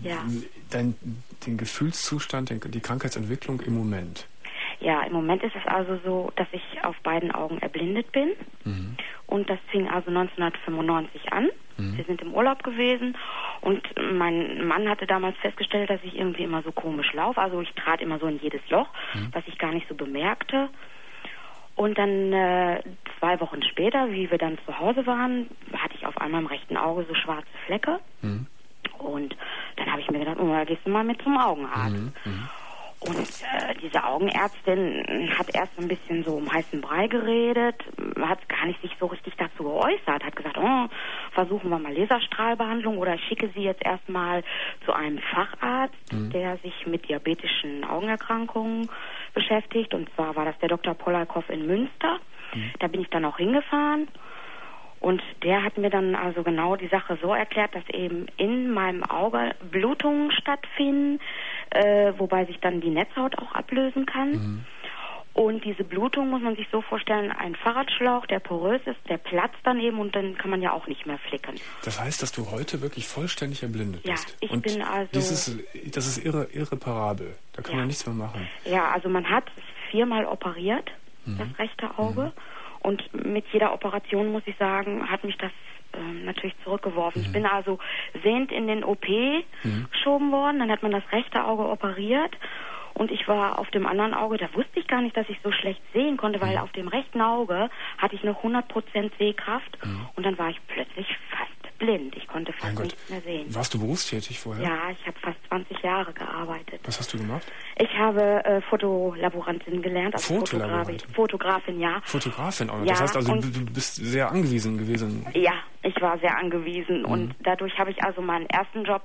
Gefühlszustand, die Krankheitsentwicklung im Moment. Ja, im Moment ist es also so, dass ich auf beiden Augen erblindet bin. Und das fing also 1995 an. Wir sind im Urlaub gewesen und mein Mann hatte damals festgestellt, dass ich irgendwie immer so komisch laufe. Also ich trat immer so in jedes Loch, was ich gar nicht so bemerkte. Und dann 2 Wochen später, wie wir dann zu Hause waren, hatte ich auf einmal im rechten Auge so schwarze Flecke. Und dann habe ich mir gedacht, da gehst du mal mit zum Augenarzt. Und diese Augenärztin hat erst ein bisschen so um heißen Brei geredet, hat gar nicht sich so richtig dazu geäußert, hat gesagt, versuchen wir mal Laserstrahlbehandlung oder ich schicke Sie jetzt erstmal zu einem Facharzt, der sich mit diabetischen Augenerkrankungen beschäftigt. Und zwar war das der Dr. Pollakow in Münster. Da bin ich dann auch hingefahren. Und der hat mir dann also genau die Sache so erklärt, dass eben in meinem Auge Blutungen stattfinden, wobei sich dann die Netzhaut auch ablösen kann. Und diese Blutung muss man sich so vorstellen, ein Fahrradschlauch, der porös ist, der platzt dann eben und dann kann man ja auch nicht mehr flicken. Das heißt, dass du heute wirklich vollständig erblindet bist? Ja, ich bin also... Das ist irreparabel, da kann man nichts mehr machen. Ja, also man hat 4-mal operiert, das rechte Auge. Und mit jeder Operation, muss ich sagen, hat mich das natürlich zurückgeworfen. Ich bin also sehend in den OP geschoben worden. Dann hat man das rechte Auge operiert. Und ich war auf dem anderen Auge, da wusste ich gar nicht, dass ich so schlecht sehen konnte, weil auf dem rechten Auge hatte ich noch 100% Sehkraft. Und dann war ich plötzlich fast blind. Ich konnte fast nichts mehr sehen. Warst du berufstätig vorher? Ja, ich habe fast 20 Jahre gearbeitet. Was hast du gemacht? Ich habe Fotolaborantin gelernt. Also Fotografin, ja. Fotografin auch noch. Ja, das heißt also, du bist sehr angewiesen gewesen. Ja, ich war sehr angewiesen und dadurch habe ich also meinen ersten Job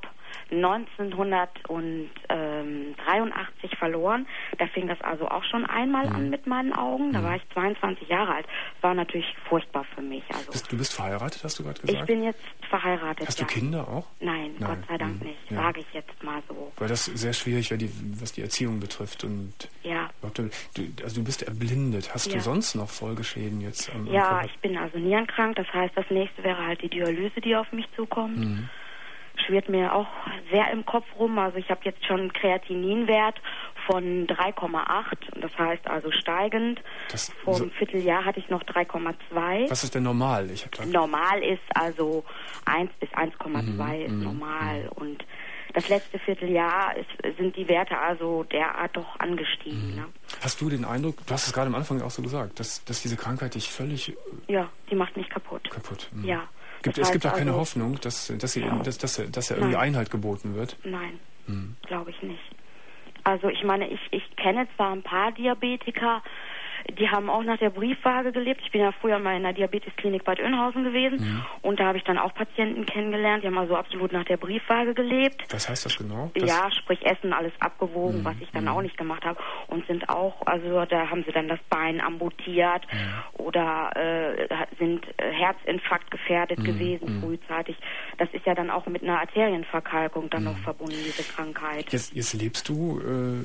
1983 verloren. Da fing das also auch schon einmal an mit meinen Augen. Da war ich 22 Jahre alt. War natürlich furchtbar für mich. Also du bist verheiratet, hast du gerade gesagt? Ich bin jetzt verheiratet. Hast du Kinder auch? Nein, Gott sei Dank nicht. Sage ich jetzt mal so. Weil das sehr schwierig wäre, was die Erziehung betrifft. Und du bist erblindet. Hast du sonst noch Folgeschäden jetzt? Ja, ich bin also nierenkrank. Das heißt, das nächste wäre halt die Dialyse, die auf mich zukommt. Schwirrt mir auch sehr im Kopf rum. Also ich habe jetzt schon einen Kreatininwert von 3,8. Das heißt also steigend. Vor einem Vierteljahr hatte ich noch 3,2. Was ist denn normal? Normal ist also 1 bis 1,2 ist normal. Und das letzte Vierteljahr sind die Werte also derart doch angestiegen. Ne? Hast du den Eindruck, du hast es gerade am Anfang auch so gesagt, dass diese Krankheit dich völlig... Ja, die macht mich kaputt. Ja. Es gibt auch keine Hoffnung, dass irgendwie Einhalt geboten wird? Nein, glaube ich nicht. Also ich meine, ich kenne zwar ein paar Diabetiker, die haben auch nach der Briefwaage gelebt. Ich bin ja früher mal in der Diabetesklinik Bad Oeynhausen gewesen und da habe ich dann auch Patienten kennengelernt, die haben also absolut nach der Briefwaage gelebt. Was heißt das genau? Ja, sprich Essen, alles abgewogen, was ich dann auch nicht gemacht habe. Und sind auch, also da haben sie dann das Bein amputiert oder sind Herzinfarkt gefährdet gewesen frühzeitig. Das ist ja dann auch mit einer Arterienverkalkung dann noch verbunden, diese Krankheit. Jetzt lebst du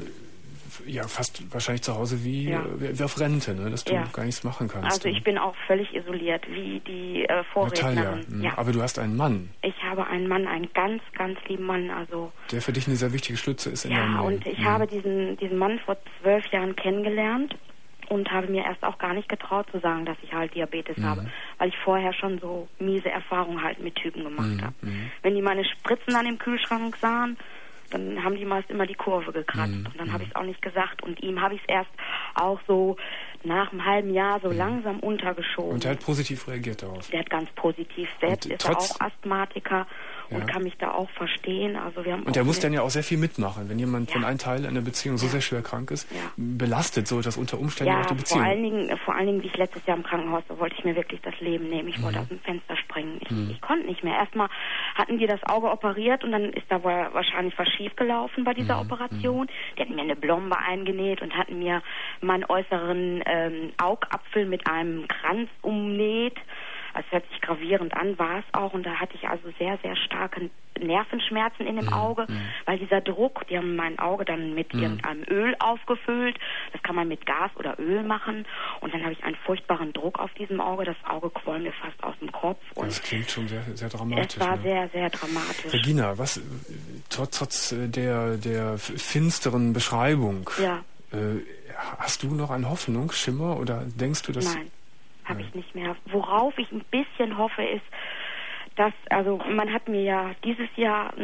ja fast wahrscheinlich zu Hause wie auf Rente, ne? Dass du gar nichts machen kannst. Also ich bin auch völlig isoliert, wie die Vorrednerin. Natalia, aber du hast einen Mann. Ich habe einen Mann, einen ganz, ganz lieben Mann. Also der für dich eine sehr wichtige Stütze ist in deinem Leben. Ja, und ich habe diesen Mann vor 12 Jahren kennengelernt und habe mir erst auch gar nicht getraut zu sagen, dass ich halt Diabetes habe, weil ich vorher schon so miese Erfahrungen halt mit Typen gemacht habe. Wenn die meine Spritzen dann im Kühlschrank sahen, dann haben die meist immer die Kurve gekratzt und dann habe ich es auch nicht gesagt und ihm habe ich es erst auch so nach einem halben Jahr so langsam untergeschoben. Und er hat positiv reagiert darauf? Der hat ganz positiv. Selbst ist er auch Asthmatiker und kann mich da auch verstehen. Also wir haben und er muss dann ja auch sehr viel mitmachen, wenn jemand von einem Teil einer Beziehung so sehr schwer krank ist, belastet so das unter Umständen auch die Beziehung. Vor allen Dingen, wie ich letztes Jahr im Krankenhaus, da wollte ich mir wirklich das Leben nehmen. Ich wollte aus dem Fenster springen. Ich konnte nicht mehr. Erstmal hatten die das Auge operiert und dann ist da wahrscheinlich was schiefgelaufen bei dieser Operation. Die hatten mir eine Blombe eingenäht und hatten mir meinen äußeren Augapfel mit einem Kranz umnäht. Also hört sich gravierend an, war es auch. Und da hatte ich also sehr, sehr starke Nervenschmerzen in dem Auge, weil dieser Druck, die haben mein Auge dann mit irgendeinem Öl aufgefüllt. Das kann man mit Gas oder Öl machen. Und dann habe ich einen furchtbaren Druck auf diesem Auge. Das Auge quoll mir fast aus dem Kopf. Und das klingt schon sehr, sehr dramatisch. Es war sehr, sehr dramatisch. Regina, was trotz der finsteren Beschreibung, hast du noch eine Hoffnung, Schimmer, oder denkst du, dass... Nein, habe ich nicht mehr. Worauf ich ein bisschen hoffe, ist, dass, also man hat mir ja dieses Jahr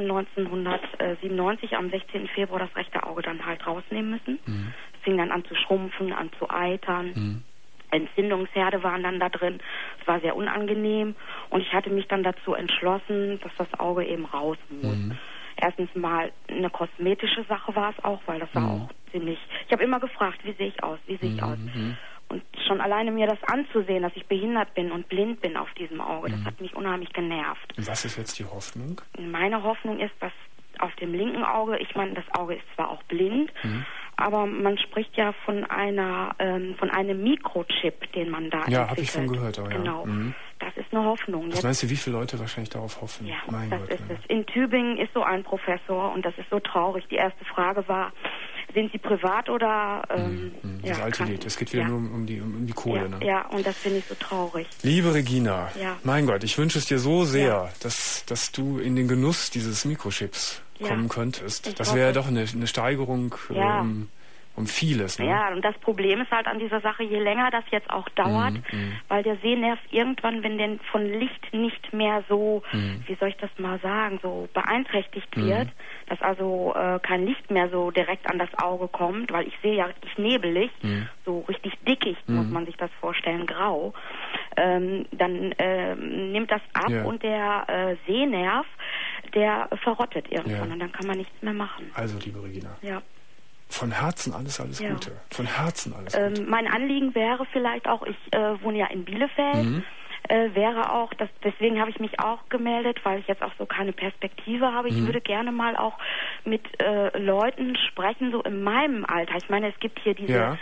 1997 am 16. Februar das rechte Auge dann halt rausnehmen müssen. Es fing dann an zu schrumpfen, an zu eitern. Entzündungsherde waren dann da drin. Es war sehr unangenehm und ich hatte mich dann dazu entschlossen, dass das Auge eben raus muss. Erstens mal eine kosmetische Sache war es auch, weil das war auch ziemlich... Ich habe immer gefragt, wie sehe ich aus, wie sehe ich aus? Und schon alleine mir das anzusehen, dass ich behindert bin und blind bin auf diesem Auge, das hat mich unheimlich genervt. Und was ist jetzt die Hoffnung? Meine Hoffnung ist, dass auf dem linken Auge, ich meine, das Auge ist zwar auch blind, aber man spricht ja von einem Mikrochip, den man da entwickelt. Ja, habe ich von gehört auch, ja. Genau. Das ist eine Hoffnung. Was meinst du, wie viele Leute wahrscheinlich darauf hoffen? Ja, das ist es. In Tübingen ist so ein Professor und das ist so traurig. Die erste Frage war, sind Sie privat oder... das alte Lied. Es geht wieder nur um die Kohle. Ne? Ja, und das finde ich so traurig. Liebe Regina, mein Gott, ich wünsche es dir so sehr, dass du in den Genuss dieses Mikrochips kommen könntest. Das wäre doch eine Steigerung um vieles. Ne? Ja, und das Problem ist halt an dieser Sache, je länger das jetzt auch dauert, weil der Sehnerv irgendwann, wenn der von Licht nicht mehr so, wie soll ich das mal sagen, so beeinträchtigt wird, dass also kein Licht mehr so direkt an das Auge kommt, weil ich sehe ja richtig nebelig, so richtig dickig, muss man sich das vorstellen, grau, dann nimmt das ab und der Sehnerv, der verrottet irgendwann und dann kann man nichts mehr machen. Also, liebe Regina. Ja. Von Herzen alles Gute. Von Herzen alles Gute. Mein Anliegen wäre vielleicht auch, ich wohne ja in Bielefeld, wäre auch, deswegen habe ich mich auch gemeldet, weil ich jetzt auch so keine Perspektive habe. Ich würde gerne mal auch mit Leuten sprechen, so in meinem Alter. Ich meine, es gibt hier dieser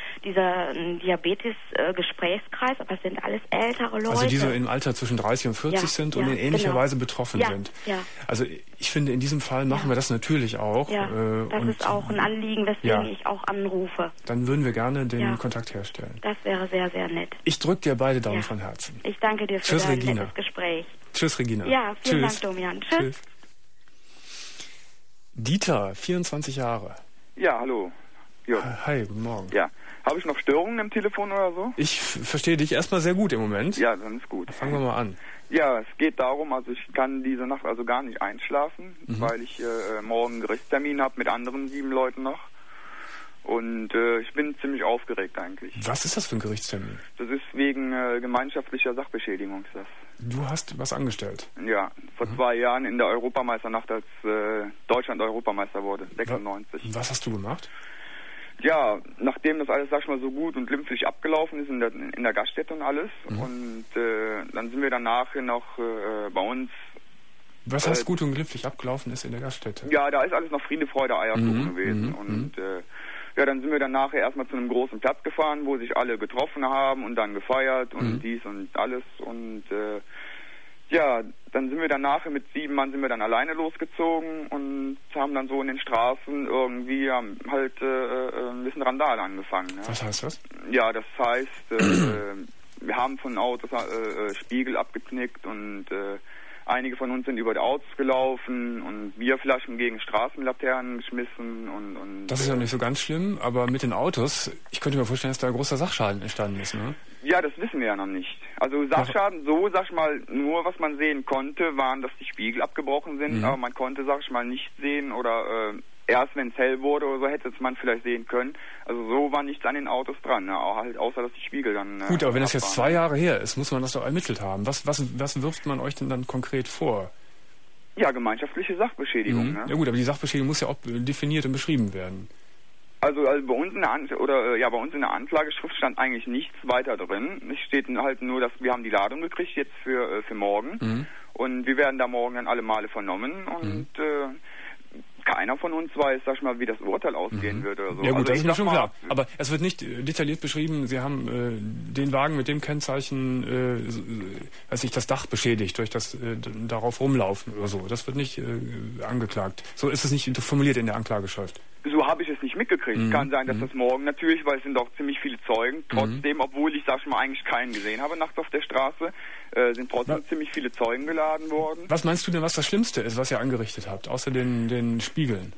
Diabetes-Gesprächskreis, aber es sind alles ältere Leute. Also die so im Alter zwischen 30 und 40 sind und in ähnlicher Weise betroffen sind. Ja. Also ich finde, in diesem Fall machen wir das natürlich auch. Ja, das ist auch ein Anliegen, weswegen ich auch anrufe. Dann würden wir gerne den Kontakt herstellen. Das wäre sehr, sehr nett. Ich drücke dir beide Daumen von Herzen. Ich danke dir für dein nettes Gespräch. Tschüss, Regina. Ja, vielen Dank, Domian. Tschüss. Dieter, 24 Jahre. Ja, hallo. Jo. Hi, guten Morgen. Ja. Habe ich noch Störungen im Telefon oder so? Ich verstehe dich erstmal sehr gut im Moment. Ja, dann ist gut. Fangen wir mal an. Ja, es geht darum, also ich kann diese Nacht also gar nicht einschlafen, weil ich morgen einen Gerichtstermin habe mit anderen 7 Leuten noch. Und ich bin ziemlich aufgeregt eigentlich. Was ist das für ein Gerichtstermin? Das ist wegen gemeinschaftlicher Sachbeschädigung. Ist das. Du hast was angestellt? Ja, vor 2 Jahren in der Europameisternacht, als Deutschland Europameister wurde, 96. Was hast du gemacht? Ja, nachdem das alles, sag ich mal, so gut und glimpflich abgelaufen ist in der Gaststätte und alles, und dann sind wir danach noch bei uns. Was heißt gut und glimpflich abgelaufen ist in der Gaststätte? Ja, da ist alles noch Friede, Freude, Eierkuchen gewesen. Und ja, dann sind wir dann nachher erstmal zu einem großen Platz gefahren, wo sich alle getroffen haben und dann gefeiert und dies und alles. Und ja, dann sind wir dann nachher mit 7 Mann sind wir dann alleine losgezogen und haben dann so in den Straßen irgendwie halt ein bisschen Randale angefangen. Ne? Was heißt das? Ja, das heißt, wir haben von Autos Spiegel abgeknickt und einige von uns sind über die Autos gelaufen und Bierflaschen gegen Straßenlaternen geschmissen und das ist ja nicht so ganz schlimm, aber mit den Autos, ich könnte mir vorstellen, dass da ein großer Sachschaden entstanden ist, ne? Ja, das wissen wir ja noch nicht. Also Sachschaden, so, sag ich mal, nur was man sehen konnte, waren, dass die Spiegel abgebrochen sind, aber man konnte, sag ich mal, nicht sehen oder erst wenn es hell wurde oder so, hätte es man vielleicht sehen können. Also so war nichts an den Autos dran, ne? Auch halt, außer dass die Spiegel dann... Gut, aber wenn das jetzt 2 Jahre her ist, muss man das doch ermittelt haben. Was wirft man euch denn dann konkret vor? Ja, gemeinschaftliche Sachbeschädigung. Ne? Ja gut, aber die Sachbeschädigung muss ja auch definiert und beschrieben werden. Also bei uns in der Anklageschrift stand eigentlich nichts weiter drin. Es steht halt nur, dass wir haben die Ladung gekriegt jetzt für morgen und wir werden da morgen dann alle Male vernommen und keiner von uns weiß, sag ich mal, wie das Urteil ausgehen wird oder so. Ja gut, also das ist mir schon klar. Aber es wird nicht detailliert beschrieben, Sie haben den Wagen mit dem Kennzeichen, das Dach beschädigt durch das darauf rumlaufen oder so. Das wird nicht angeklagt. So ist es nicht formuliert in der Anklageschrift. So habe ich es nicht mitgekriegt. Kann sein, dass das morgen natürlich, weil es sind doch ziemlich viele Zeugen. Trotzdem, obwohl ich, sag ich mal, eigentlich keinen gesehen habe nachts auf der Straße, sind trotzdem ziemlich viele Zeugen geladen worden. Was meinst du denn, was das Schlimmste ist, was ihr angerichtet habt, außer den Spiegeln?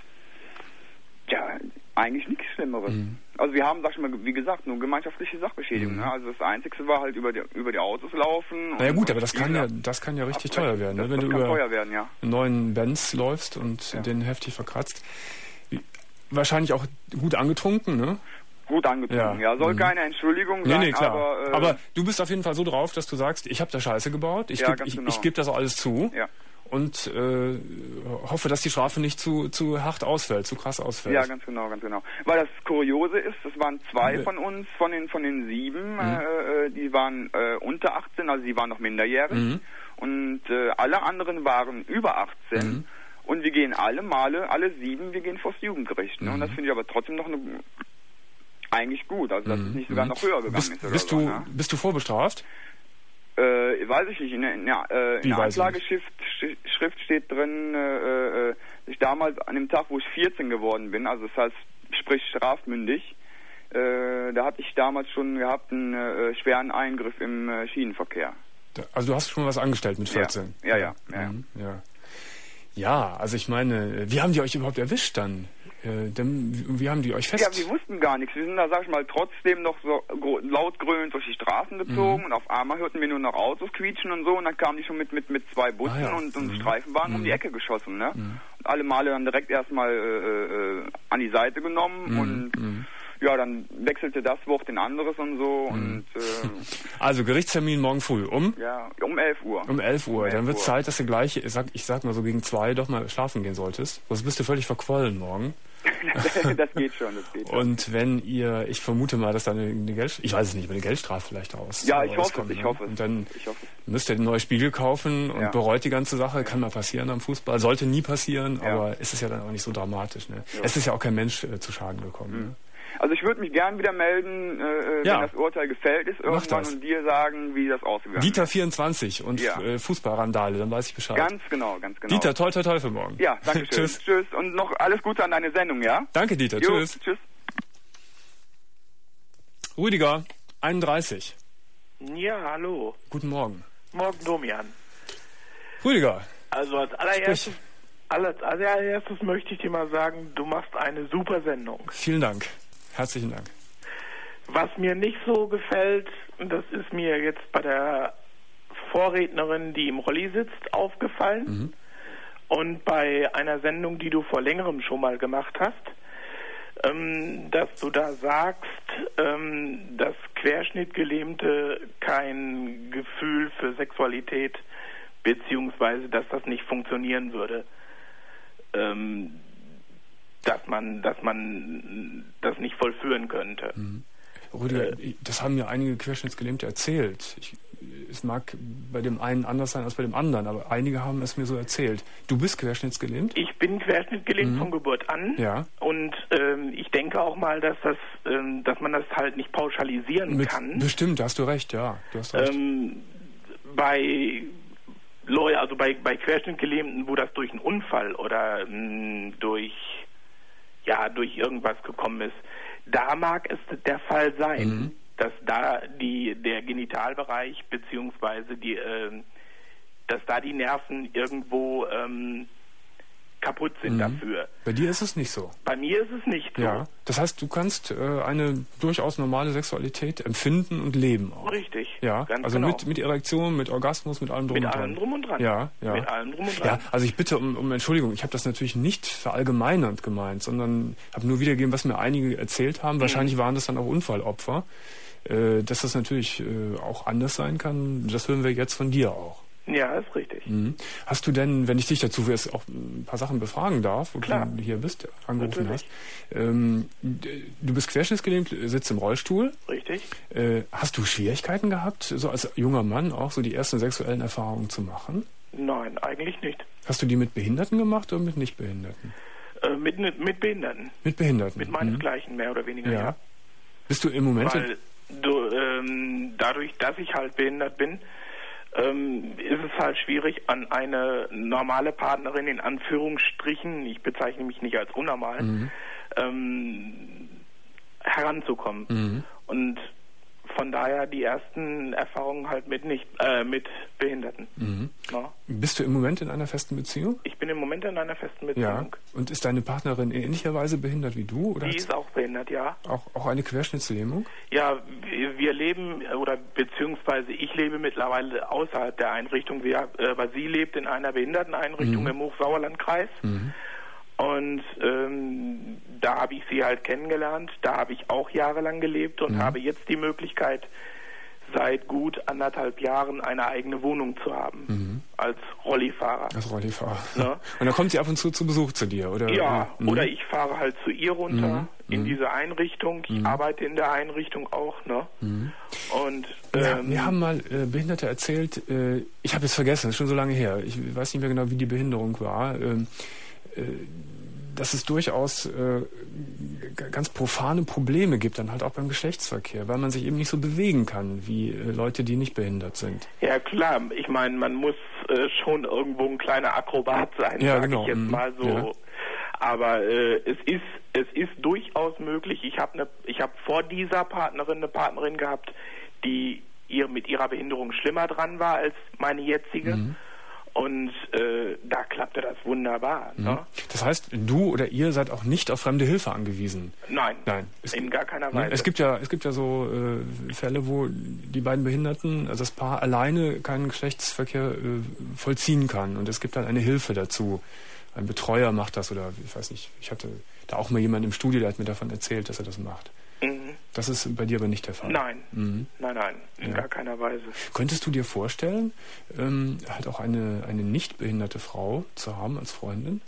Ja, eigentlich nichts Schlimmeres. Also wir haben, sag ich mal, wie gesagt, nur gemeinschaftliche Sachbeschädigung. Ne? Also das Einzige war halt über die Autos laufen. Na ja gut, aber das kann ja richtig teuer werden. Ne? Wenn du über einen neuen Benz läufst und den heftig verkratzt. Wahrscheinlich auch gut angetrunken, ne? Gut angetrunken, ja. Soll keine Entschuldigung sein, nee, klar. Aber du bist auf jeden Fall so drauf, dass du sagst, ich habe da Scheiße gebaut, ich gebe das auch alles zu und hoffe, dass die Strafe nicht zu hart ausfällt, zu krass ausfällt. Ja, ganz genau. Weil das Kuriose ist, das waren 2 von uns, von den 7, die waren unter 18, also die waren noch minderjährig und alle anderen waren über 18. Und wir gehen alle 7, wir gehen vors Jugendgericht. Ne? Und das finde ich aber trotzdem noch eigentlich gut. Also, dass es nicht sogar noch höher gegangen ist. Bist du vorbestraft? Weiß ich nicht. In der Anklageschrift steht drin, dass ich damals an dem Tag, wo ich 14 geworden bin, also das heißt, sprich strafmündig, da hatte ich damals schon gehabt einen schweren Eingriff im Schienenverkehr. Also du hast schon was angestellt mit 14? Ja. Ja, also ich meine, wie haben die euch überhaupt erwischt dann? Wie haben die euch fest... Ja, wir wussten gar nichts. Wir sind da, sag ich mal, trotzdem noch so laut grölend durch die Straßen gezogen und auf einmal hörten wir nur noch Autos quietschen und so und dann kamen die schon mit 2 Bussen und Streifenwagen um die Ecke geschossen, ne? Und alle Male dann direkt erstmal an die Seite genommen und ja, dann wechselte das Wort in anderes und so und also Gerichtstermin morgen früh um 11 Uhr. Um 11 Uhr. Dann wird Zeit, dass du gleich, ich sag mal so gegen 2 doch mal schlafen gehen solltest. Sonst bist du völlig verquollen morgen. Das geht schon. Und wenn ich vermute mal, dass da eine Geldstrafe, ich weiß es nicht, aber eine Geldstrafe vielleicht aus. Ja, ich hoffe es. Und dann müsst ihr einen neuen Spiegel kaufen und bereut die ganze Sache. Kann mal passieren am Fußball, sollte nie passieren, aber es ist ja dann auch nicht so dramatisch. Ne? Es ist ja auch kein Mensch zu Schaden gekommen. Ne? Also ich würde mich gern wieder melden, wenn das Urteil gefällt ist irgendwann und dir sagen, wie das ausgegangen ist. Dieter 24 und Fußballrandale, dann weiß ich Bescheid. Ganz genau. Dieter, toi für morgen. Ja, danke schön. Tschüss und noch alles Gute an deine Sendung, ja? Danke, Dieter. Tschüss. Rüdiger, 31. Ja, hallo. Guten Morgen. Morgen, Domian. Rüdiger. Also als allererstes möchte ich dir mal sagen, du machst eine super Sendung. Vielen Dank. Herzlichen Dank. Was mir nicht so gefällt, das ist mir jetzt bei der Vorrednerin, die im Rolli sitzt, aufgefallen. Und bei einer Sendung, die du vor längerem schon mal gemacht hast, dass du da sagst, dass Querschnittgelähmte kein Gefühl für Sexualität beziehungsweise, dass das nicht funktionieren würde. dass man das nicht vollführen könnte. Rüdiger, das haben mir einige Querschnittsgelähmte erzählt. Es mag bei dem einen anders sein als bei dem anderen, aber einige haben es mir so erzählt. Du bist querschnittsgelähmt? Ich bin querschnittsgelähmt von Geburt an. Ja. Und ich denke auch mal, dass man das halt nicht pauschalisieren kann. Bestimmt, da hast du recht, ja. Du hast recht. Bei Querschnittgelähmten, wo das durch einen Unfall oder durch irgendwas gekommen ist, da mag es der Fall sein, dass da der Genitalbereich beziehungsweise dass da die Nerven irgendwo kaputt sind dafür. Bei dir ist es nicht so. Bei mir ist es nicht so. Ja, das heißt, du kannst eine durchaus normale Sexualität empfinden und leben auch. Richtig. Ja, ganz also genau. mit Erektion, mit Orgasmus, mit allem drum und dran. Mit allem drum und dran. Ja. Mit allem drum und dran. Ja, also ich bitte um Entschuldigung, ich habe das natürlich nicht verallgemeinernd gemeint, sondern habe nur wiedergegeben, was mir einige erzählt haben. Wahrscheinlich waren das dann auch Unfallopfer. Dass das natürlich auch anders sein kann, das hören wir jetzt von dir auch. Ja, ist richtig. Hast du denn, wenn ich dich dazu jetzt auch ein paar Sachen befragen darf, wo Klar. du hier bist, angerufen Natürlich. hast, du bist querschnittsgelähmt, sitzt im Rollstuhl. Richtig. Hast du Schwierigkeiten gehabt, so als junger Mann auch so die ersten sexuellen Erfahrungen zu machen? Nein, eigentlich nicht. Hast du die mit Behinderten gemacht oder mit Nichtbehinderten? Mit Behinderten. Mit Behinderten? Mit meinesgleichen, mehr oder weniger, ja. Bist du im Moment... Weil dadurch, dass ich halt behindert bin, ist es halt schwierig, an eine normale Partnerin in Anführungsstrichen, ich bezeichne mich nicht als unnormal, heranzukommen. Und von daher die ersten Erfahrungen halt mit Behinderten. Ja. Bist du im Moment in einer festen Beziehung? Ich bin im Moment in einer festen Beziehung. Ja. Und ist deine Partnerin in ähnlicher Weise behindert wie du? Oder die ist auch behindert, ja. Auch eine Querschnittslähmung? Ja, wir leben, oder beziehungsweise ich lebe mittlerweile außerhalb der Einrichtung, weil sie lebt in einer Behinderteneinrichtung im Hochsauerlandkreis. Und da habe ich sie halt kennengelernt, da habe ich auch jahrelang gelebt und habe jetzt die Möglichkeit, seit gut 1,5 Jahren eine eigene Wohnung zu haben, als Rollifahrer. Als Rollifahrer. Ne? Und dann kommt sie ab und zu Besuch zu dir, oder? Ja, oder ich fahre halt zu ihr runter in diese Einrichtung. Ich arbeite in der Einrichtung auch, ne? Und mir haben mal Behinderte erzählt, ich habe es vergessen, ist schon so lange her, ich weiß nicht mehr genau, wie die Behinderung war, dass es durchaus ganz profane Probleme gibt, dann halt auch beim Geschlechtsverkehr, weil man sich eben nicht so bewegen kann wie Leute, die nicht behindert sind. Ja klar, ich meine, man muss schon irgendwo ein kleiner Akrobat sein, ja, sage genau. ich jetzt mal so. Ja. Aber es ist durchaus möglich. Ich habe vor dieser Partnerin eine Partnerin gehabt, die mit ihrer Behinderung schlimmer dran war als meine jetzige. Und da klappte das wunderbar. Ne? Das heißt, du oder ihr seid auch nicht auf fremde Hilfe angewiesen? Nein, in gar keiner Weise. Es gibt ja so Fälle, wo die beiden Behinderten, also das Paar alleine keinen Geschlechtsverkehr vollziehen kann. Und es gibt dann eine Hilfe dazu. Ein Betreuer macht das oder ich weiß nicht. Ich hatte da auch mal jemanden im Studio, der hat mir davon erzählt, dass er das macht. Das ist bei dir aber nicht der Fall. Nein, nein, in gar keiner Weise. Könntest du dir vorstellen, halt auch eine nicht behinderte Frau zu haben als Freundin?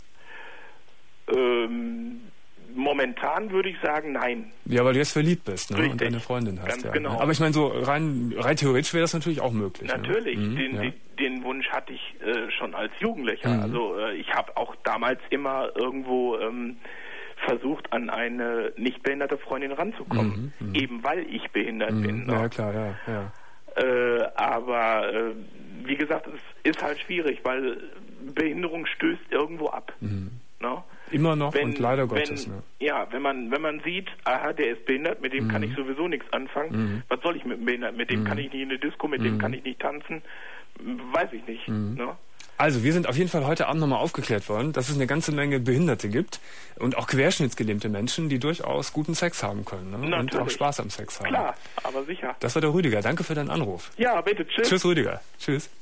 Momentan würde ich sagen, nein. Ja, weil du jetzt verliebt bist, ne? Richtig. Und eine Freundin hast. Ganz ja. genau. Aber ich meine, so rein theoretisch wäre das natürlich auch möglich. Natürlich, Ne? den Wunsch hatte ich schon als Jugendlicher. Also ich habe auch damals immer irgendwo versucht, an eine nicht behinderte Freundin ranzukommen. Eben weil ich behindert bin. Ne? Ja, klar, ja. Aber wie gesagt, es ist halt schwierig, weil Behinderung stößt irgendwo ab. Ne? Immer noch und leider Gottes. Ne? Ja, wenn man sieht, aha, der ist behindert, mit dem kann ich sowieso nichts anfangen. Was soll ich mit dem Behindert? Mit dem kann ich nicht in eine Disco, mit dem kann ich nicht tanzen. Weiß ich nicht. Ne? Also, wir sind auf jeden Fall heute Abend nochmal aufgeklärt worden, dass es eine ganze Menge Behinderte gibt und auch querschnittsgelähmte Menschen, die durchaus guten Sex haben können, ne? Und auch Spaß am Sex haben. Klar, aber sicher. Das war der Rüdiger. Danke für deinen Anruf. Ja, bitte. Tschüss. Tschüss, Rüdiger. Tschüss.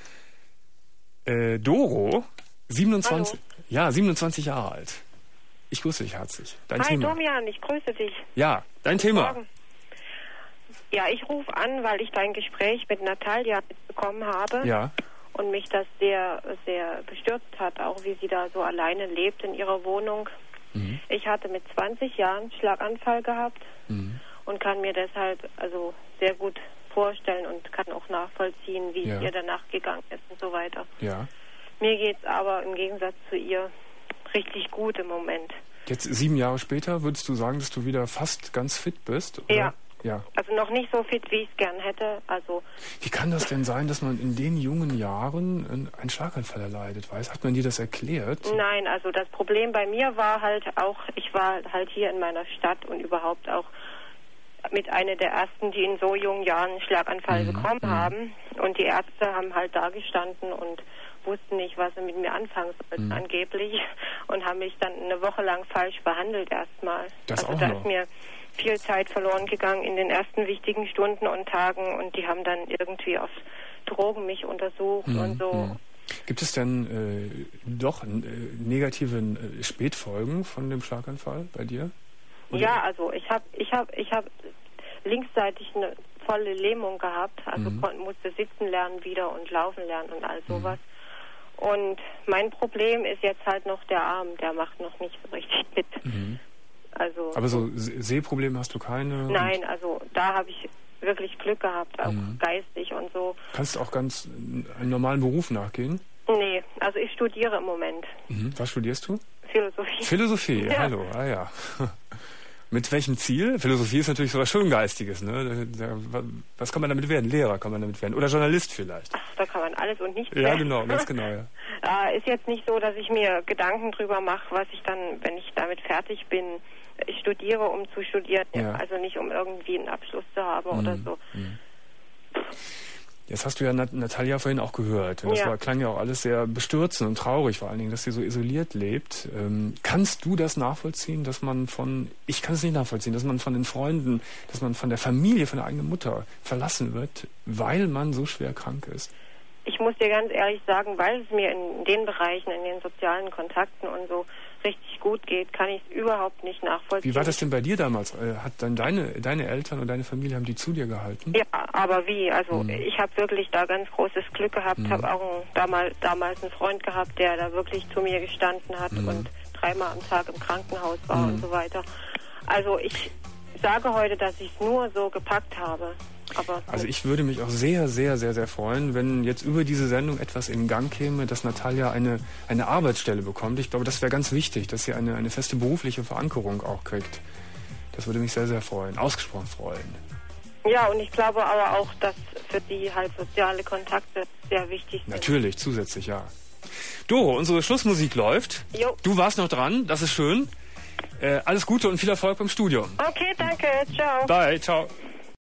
Doro, 27, ja, 27 Jahre alt. Ich grüße dich herzlich. Dein Hi, Thema. Domian, ich grüße dich. Ja, dein Thema. Morgen. Ja, ich rufe an, weil ich dein Gespräch mit Natalia mitbekommen habe. Ja. Und mich das sehr, sehr bestürzt hat, auch wie sie da so alleine lebt in ihrer Wohnung. Ich hatte mit 20 Jahren Schlaganfall gehabt und kann mir deshalb also sehr gut vorstellen und kann auch nachvollziehen, wie es ihr danach gegangen ist und so weiter. Ja. Mir geht es aber im Gegensatz zu ihr richtig gut im Moment. Jetzt 7 Jahre später, würdest du sagen, dass du wieder fast ganz fit bist? Oder? Ja. Also noch nicht so fit, wie ich es gern hätte. Also wie kann das denn sein, dass man in den jungen Jahren einen Schlaganfall erleidet? Hat man dir das erklärt? Nein, also das Problem bei mir war halt auch, ich war halt hier in meiner Stadt und überhaupt auch mit einer der ersten, die in so jungen Jahren einen Schlaganfall bekommen haben. Und die Ärzte haben halt da gestanden und wussten nicht, was sie mit mir anfangen sollten, angeblich. Und haben mich dann eine Woche lang falsch behandelt erstmal. Also da ist mir viel Zeit verloren gegangen in den ersten wichtigen Stunden und Tagen. Und die haben dann irgendwie auf Drogen mich untersucht und so. Gibt es denn doch negative Spätfolgen von dem Schlaganfall bei dir? Oder? Ja, also ich hab linksseitig eine volle Lähmung gehabt, also musste sitzen lernen wieder und laufen lernen und all sowas. Und mein Problem ist jetzt halt noch der Arm, der macht noch nicht so richtig mit. Also, aber so Sehprobleme hast du keine? Nein, also da habe ich wirklich Glück gehabt, auch geistig und so. Kannst du auch ganz einen normalen Beruf nachgehen? Nee, also ich studiere im Moment. Was studierst du? Philosophie. Philosophie, hallo, ja. Mit welchem Ziel? Philosophie ist natürlich sowas Schöngeistiges, ne? Was kann man damit werden? Lehrer kann man damit werden. Oder Journalist vielleicht. Ach, da kann man alles und nichts werden. Ja, genau, ganz genau, ja. Ist jetzt nicht so, dass ich mir Gedanken drüber mache, was ich dann, wenn ich damit fertig bin, ich studiere, um zu studieren, also nicht um irgendwie einen Abschluss zu haben oder so. Jetzt hast du ja Natalia vorhin auch gehört. Das klang ja auch alles sehr bestürzend und traurig, vor allen Dingen, dass sie so isoliert lebt. Kannst du das nachvollziehen, dass man ich kann es nicht nachvollziehen, dass man von den Freunden, dass man von der Familie, von der eigenen Mutter verlassen wird, weil man so schwer krank ist? Ich muss dir ganz ehrlich sagen, weil es mir in den Bereichen, in den sozialen Kontakten und so richtig gut geht, kann ich es überhaupt nicht nachvollziehen. Wie war das denn bei dir damals? Hat dann deine Eltern und deine Familie, haben die zu dir gehalten? Ja, aber wie? Also ich habe wirklich da ganz großes Glück gehabt, habe auch damals einen Freund gehabt, der da wirklich zu mir gestanden hat und 3-mal am Tag im Krankenhaus war und so weiter. Also ich sage heute, dass ich es nur so gepackt habe. Also ich würde mich auch sehr, sehr, sehr, sehr freuen, wenn jetzt über diese Sendung etwas in Gang käme, dass Natalia eine Arbeitsstelle bekommt. Ich glaube, das wäre ganz wichtig, dass sie eine feste berufliche Verankerung auch kriegt. Das würde mich sehr, sehr freuen, ausgesprochen freuen. Ja, und ich glaube aber auch, dass für die halt soziale Kontakte sehr wichtig sind. Natürlich, zusätzlich, ja. Doro, unsere Schlussmusik läuft. Jo. Du warst noch dran, das ist schön. Alles Gute und viel Erfolg beim Studium. Okay, danke, ciao. Bye, ciao.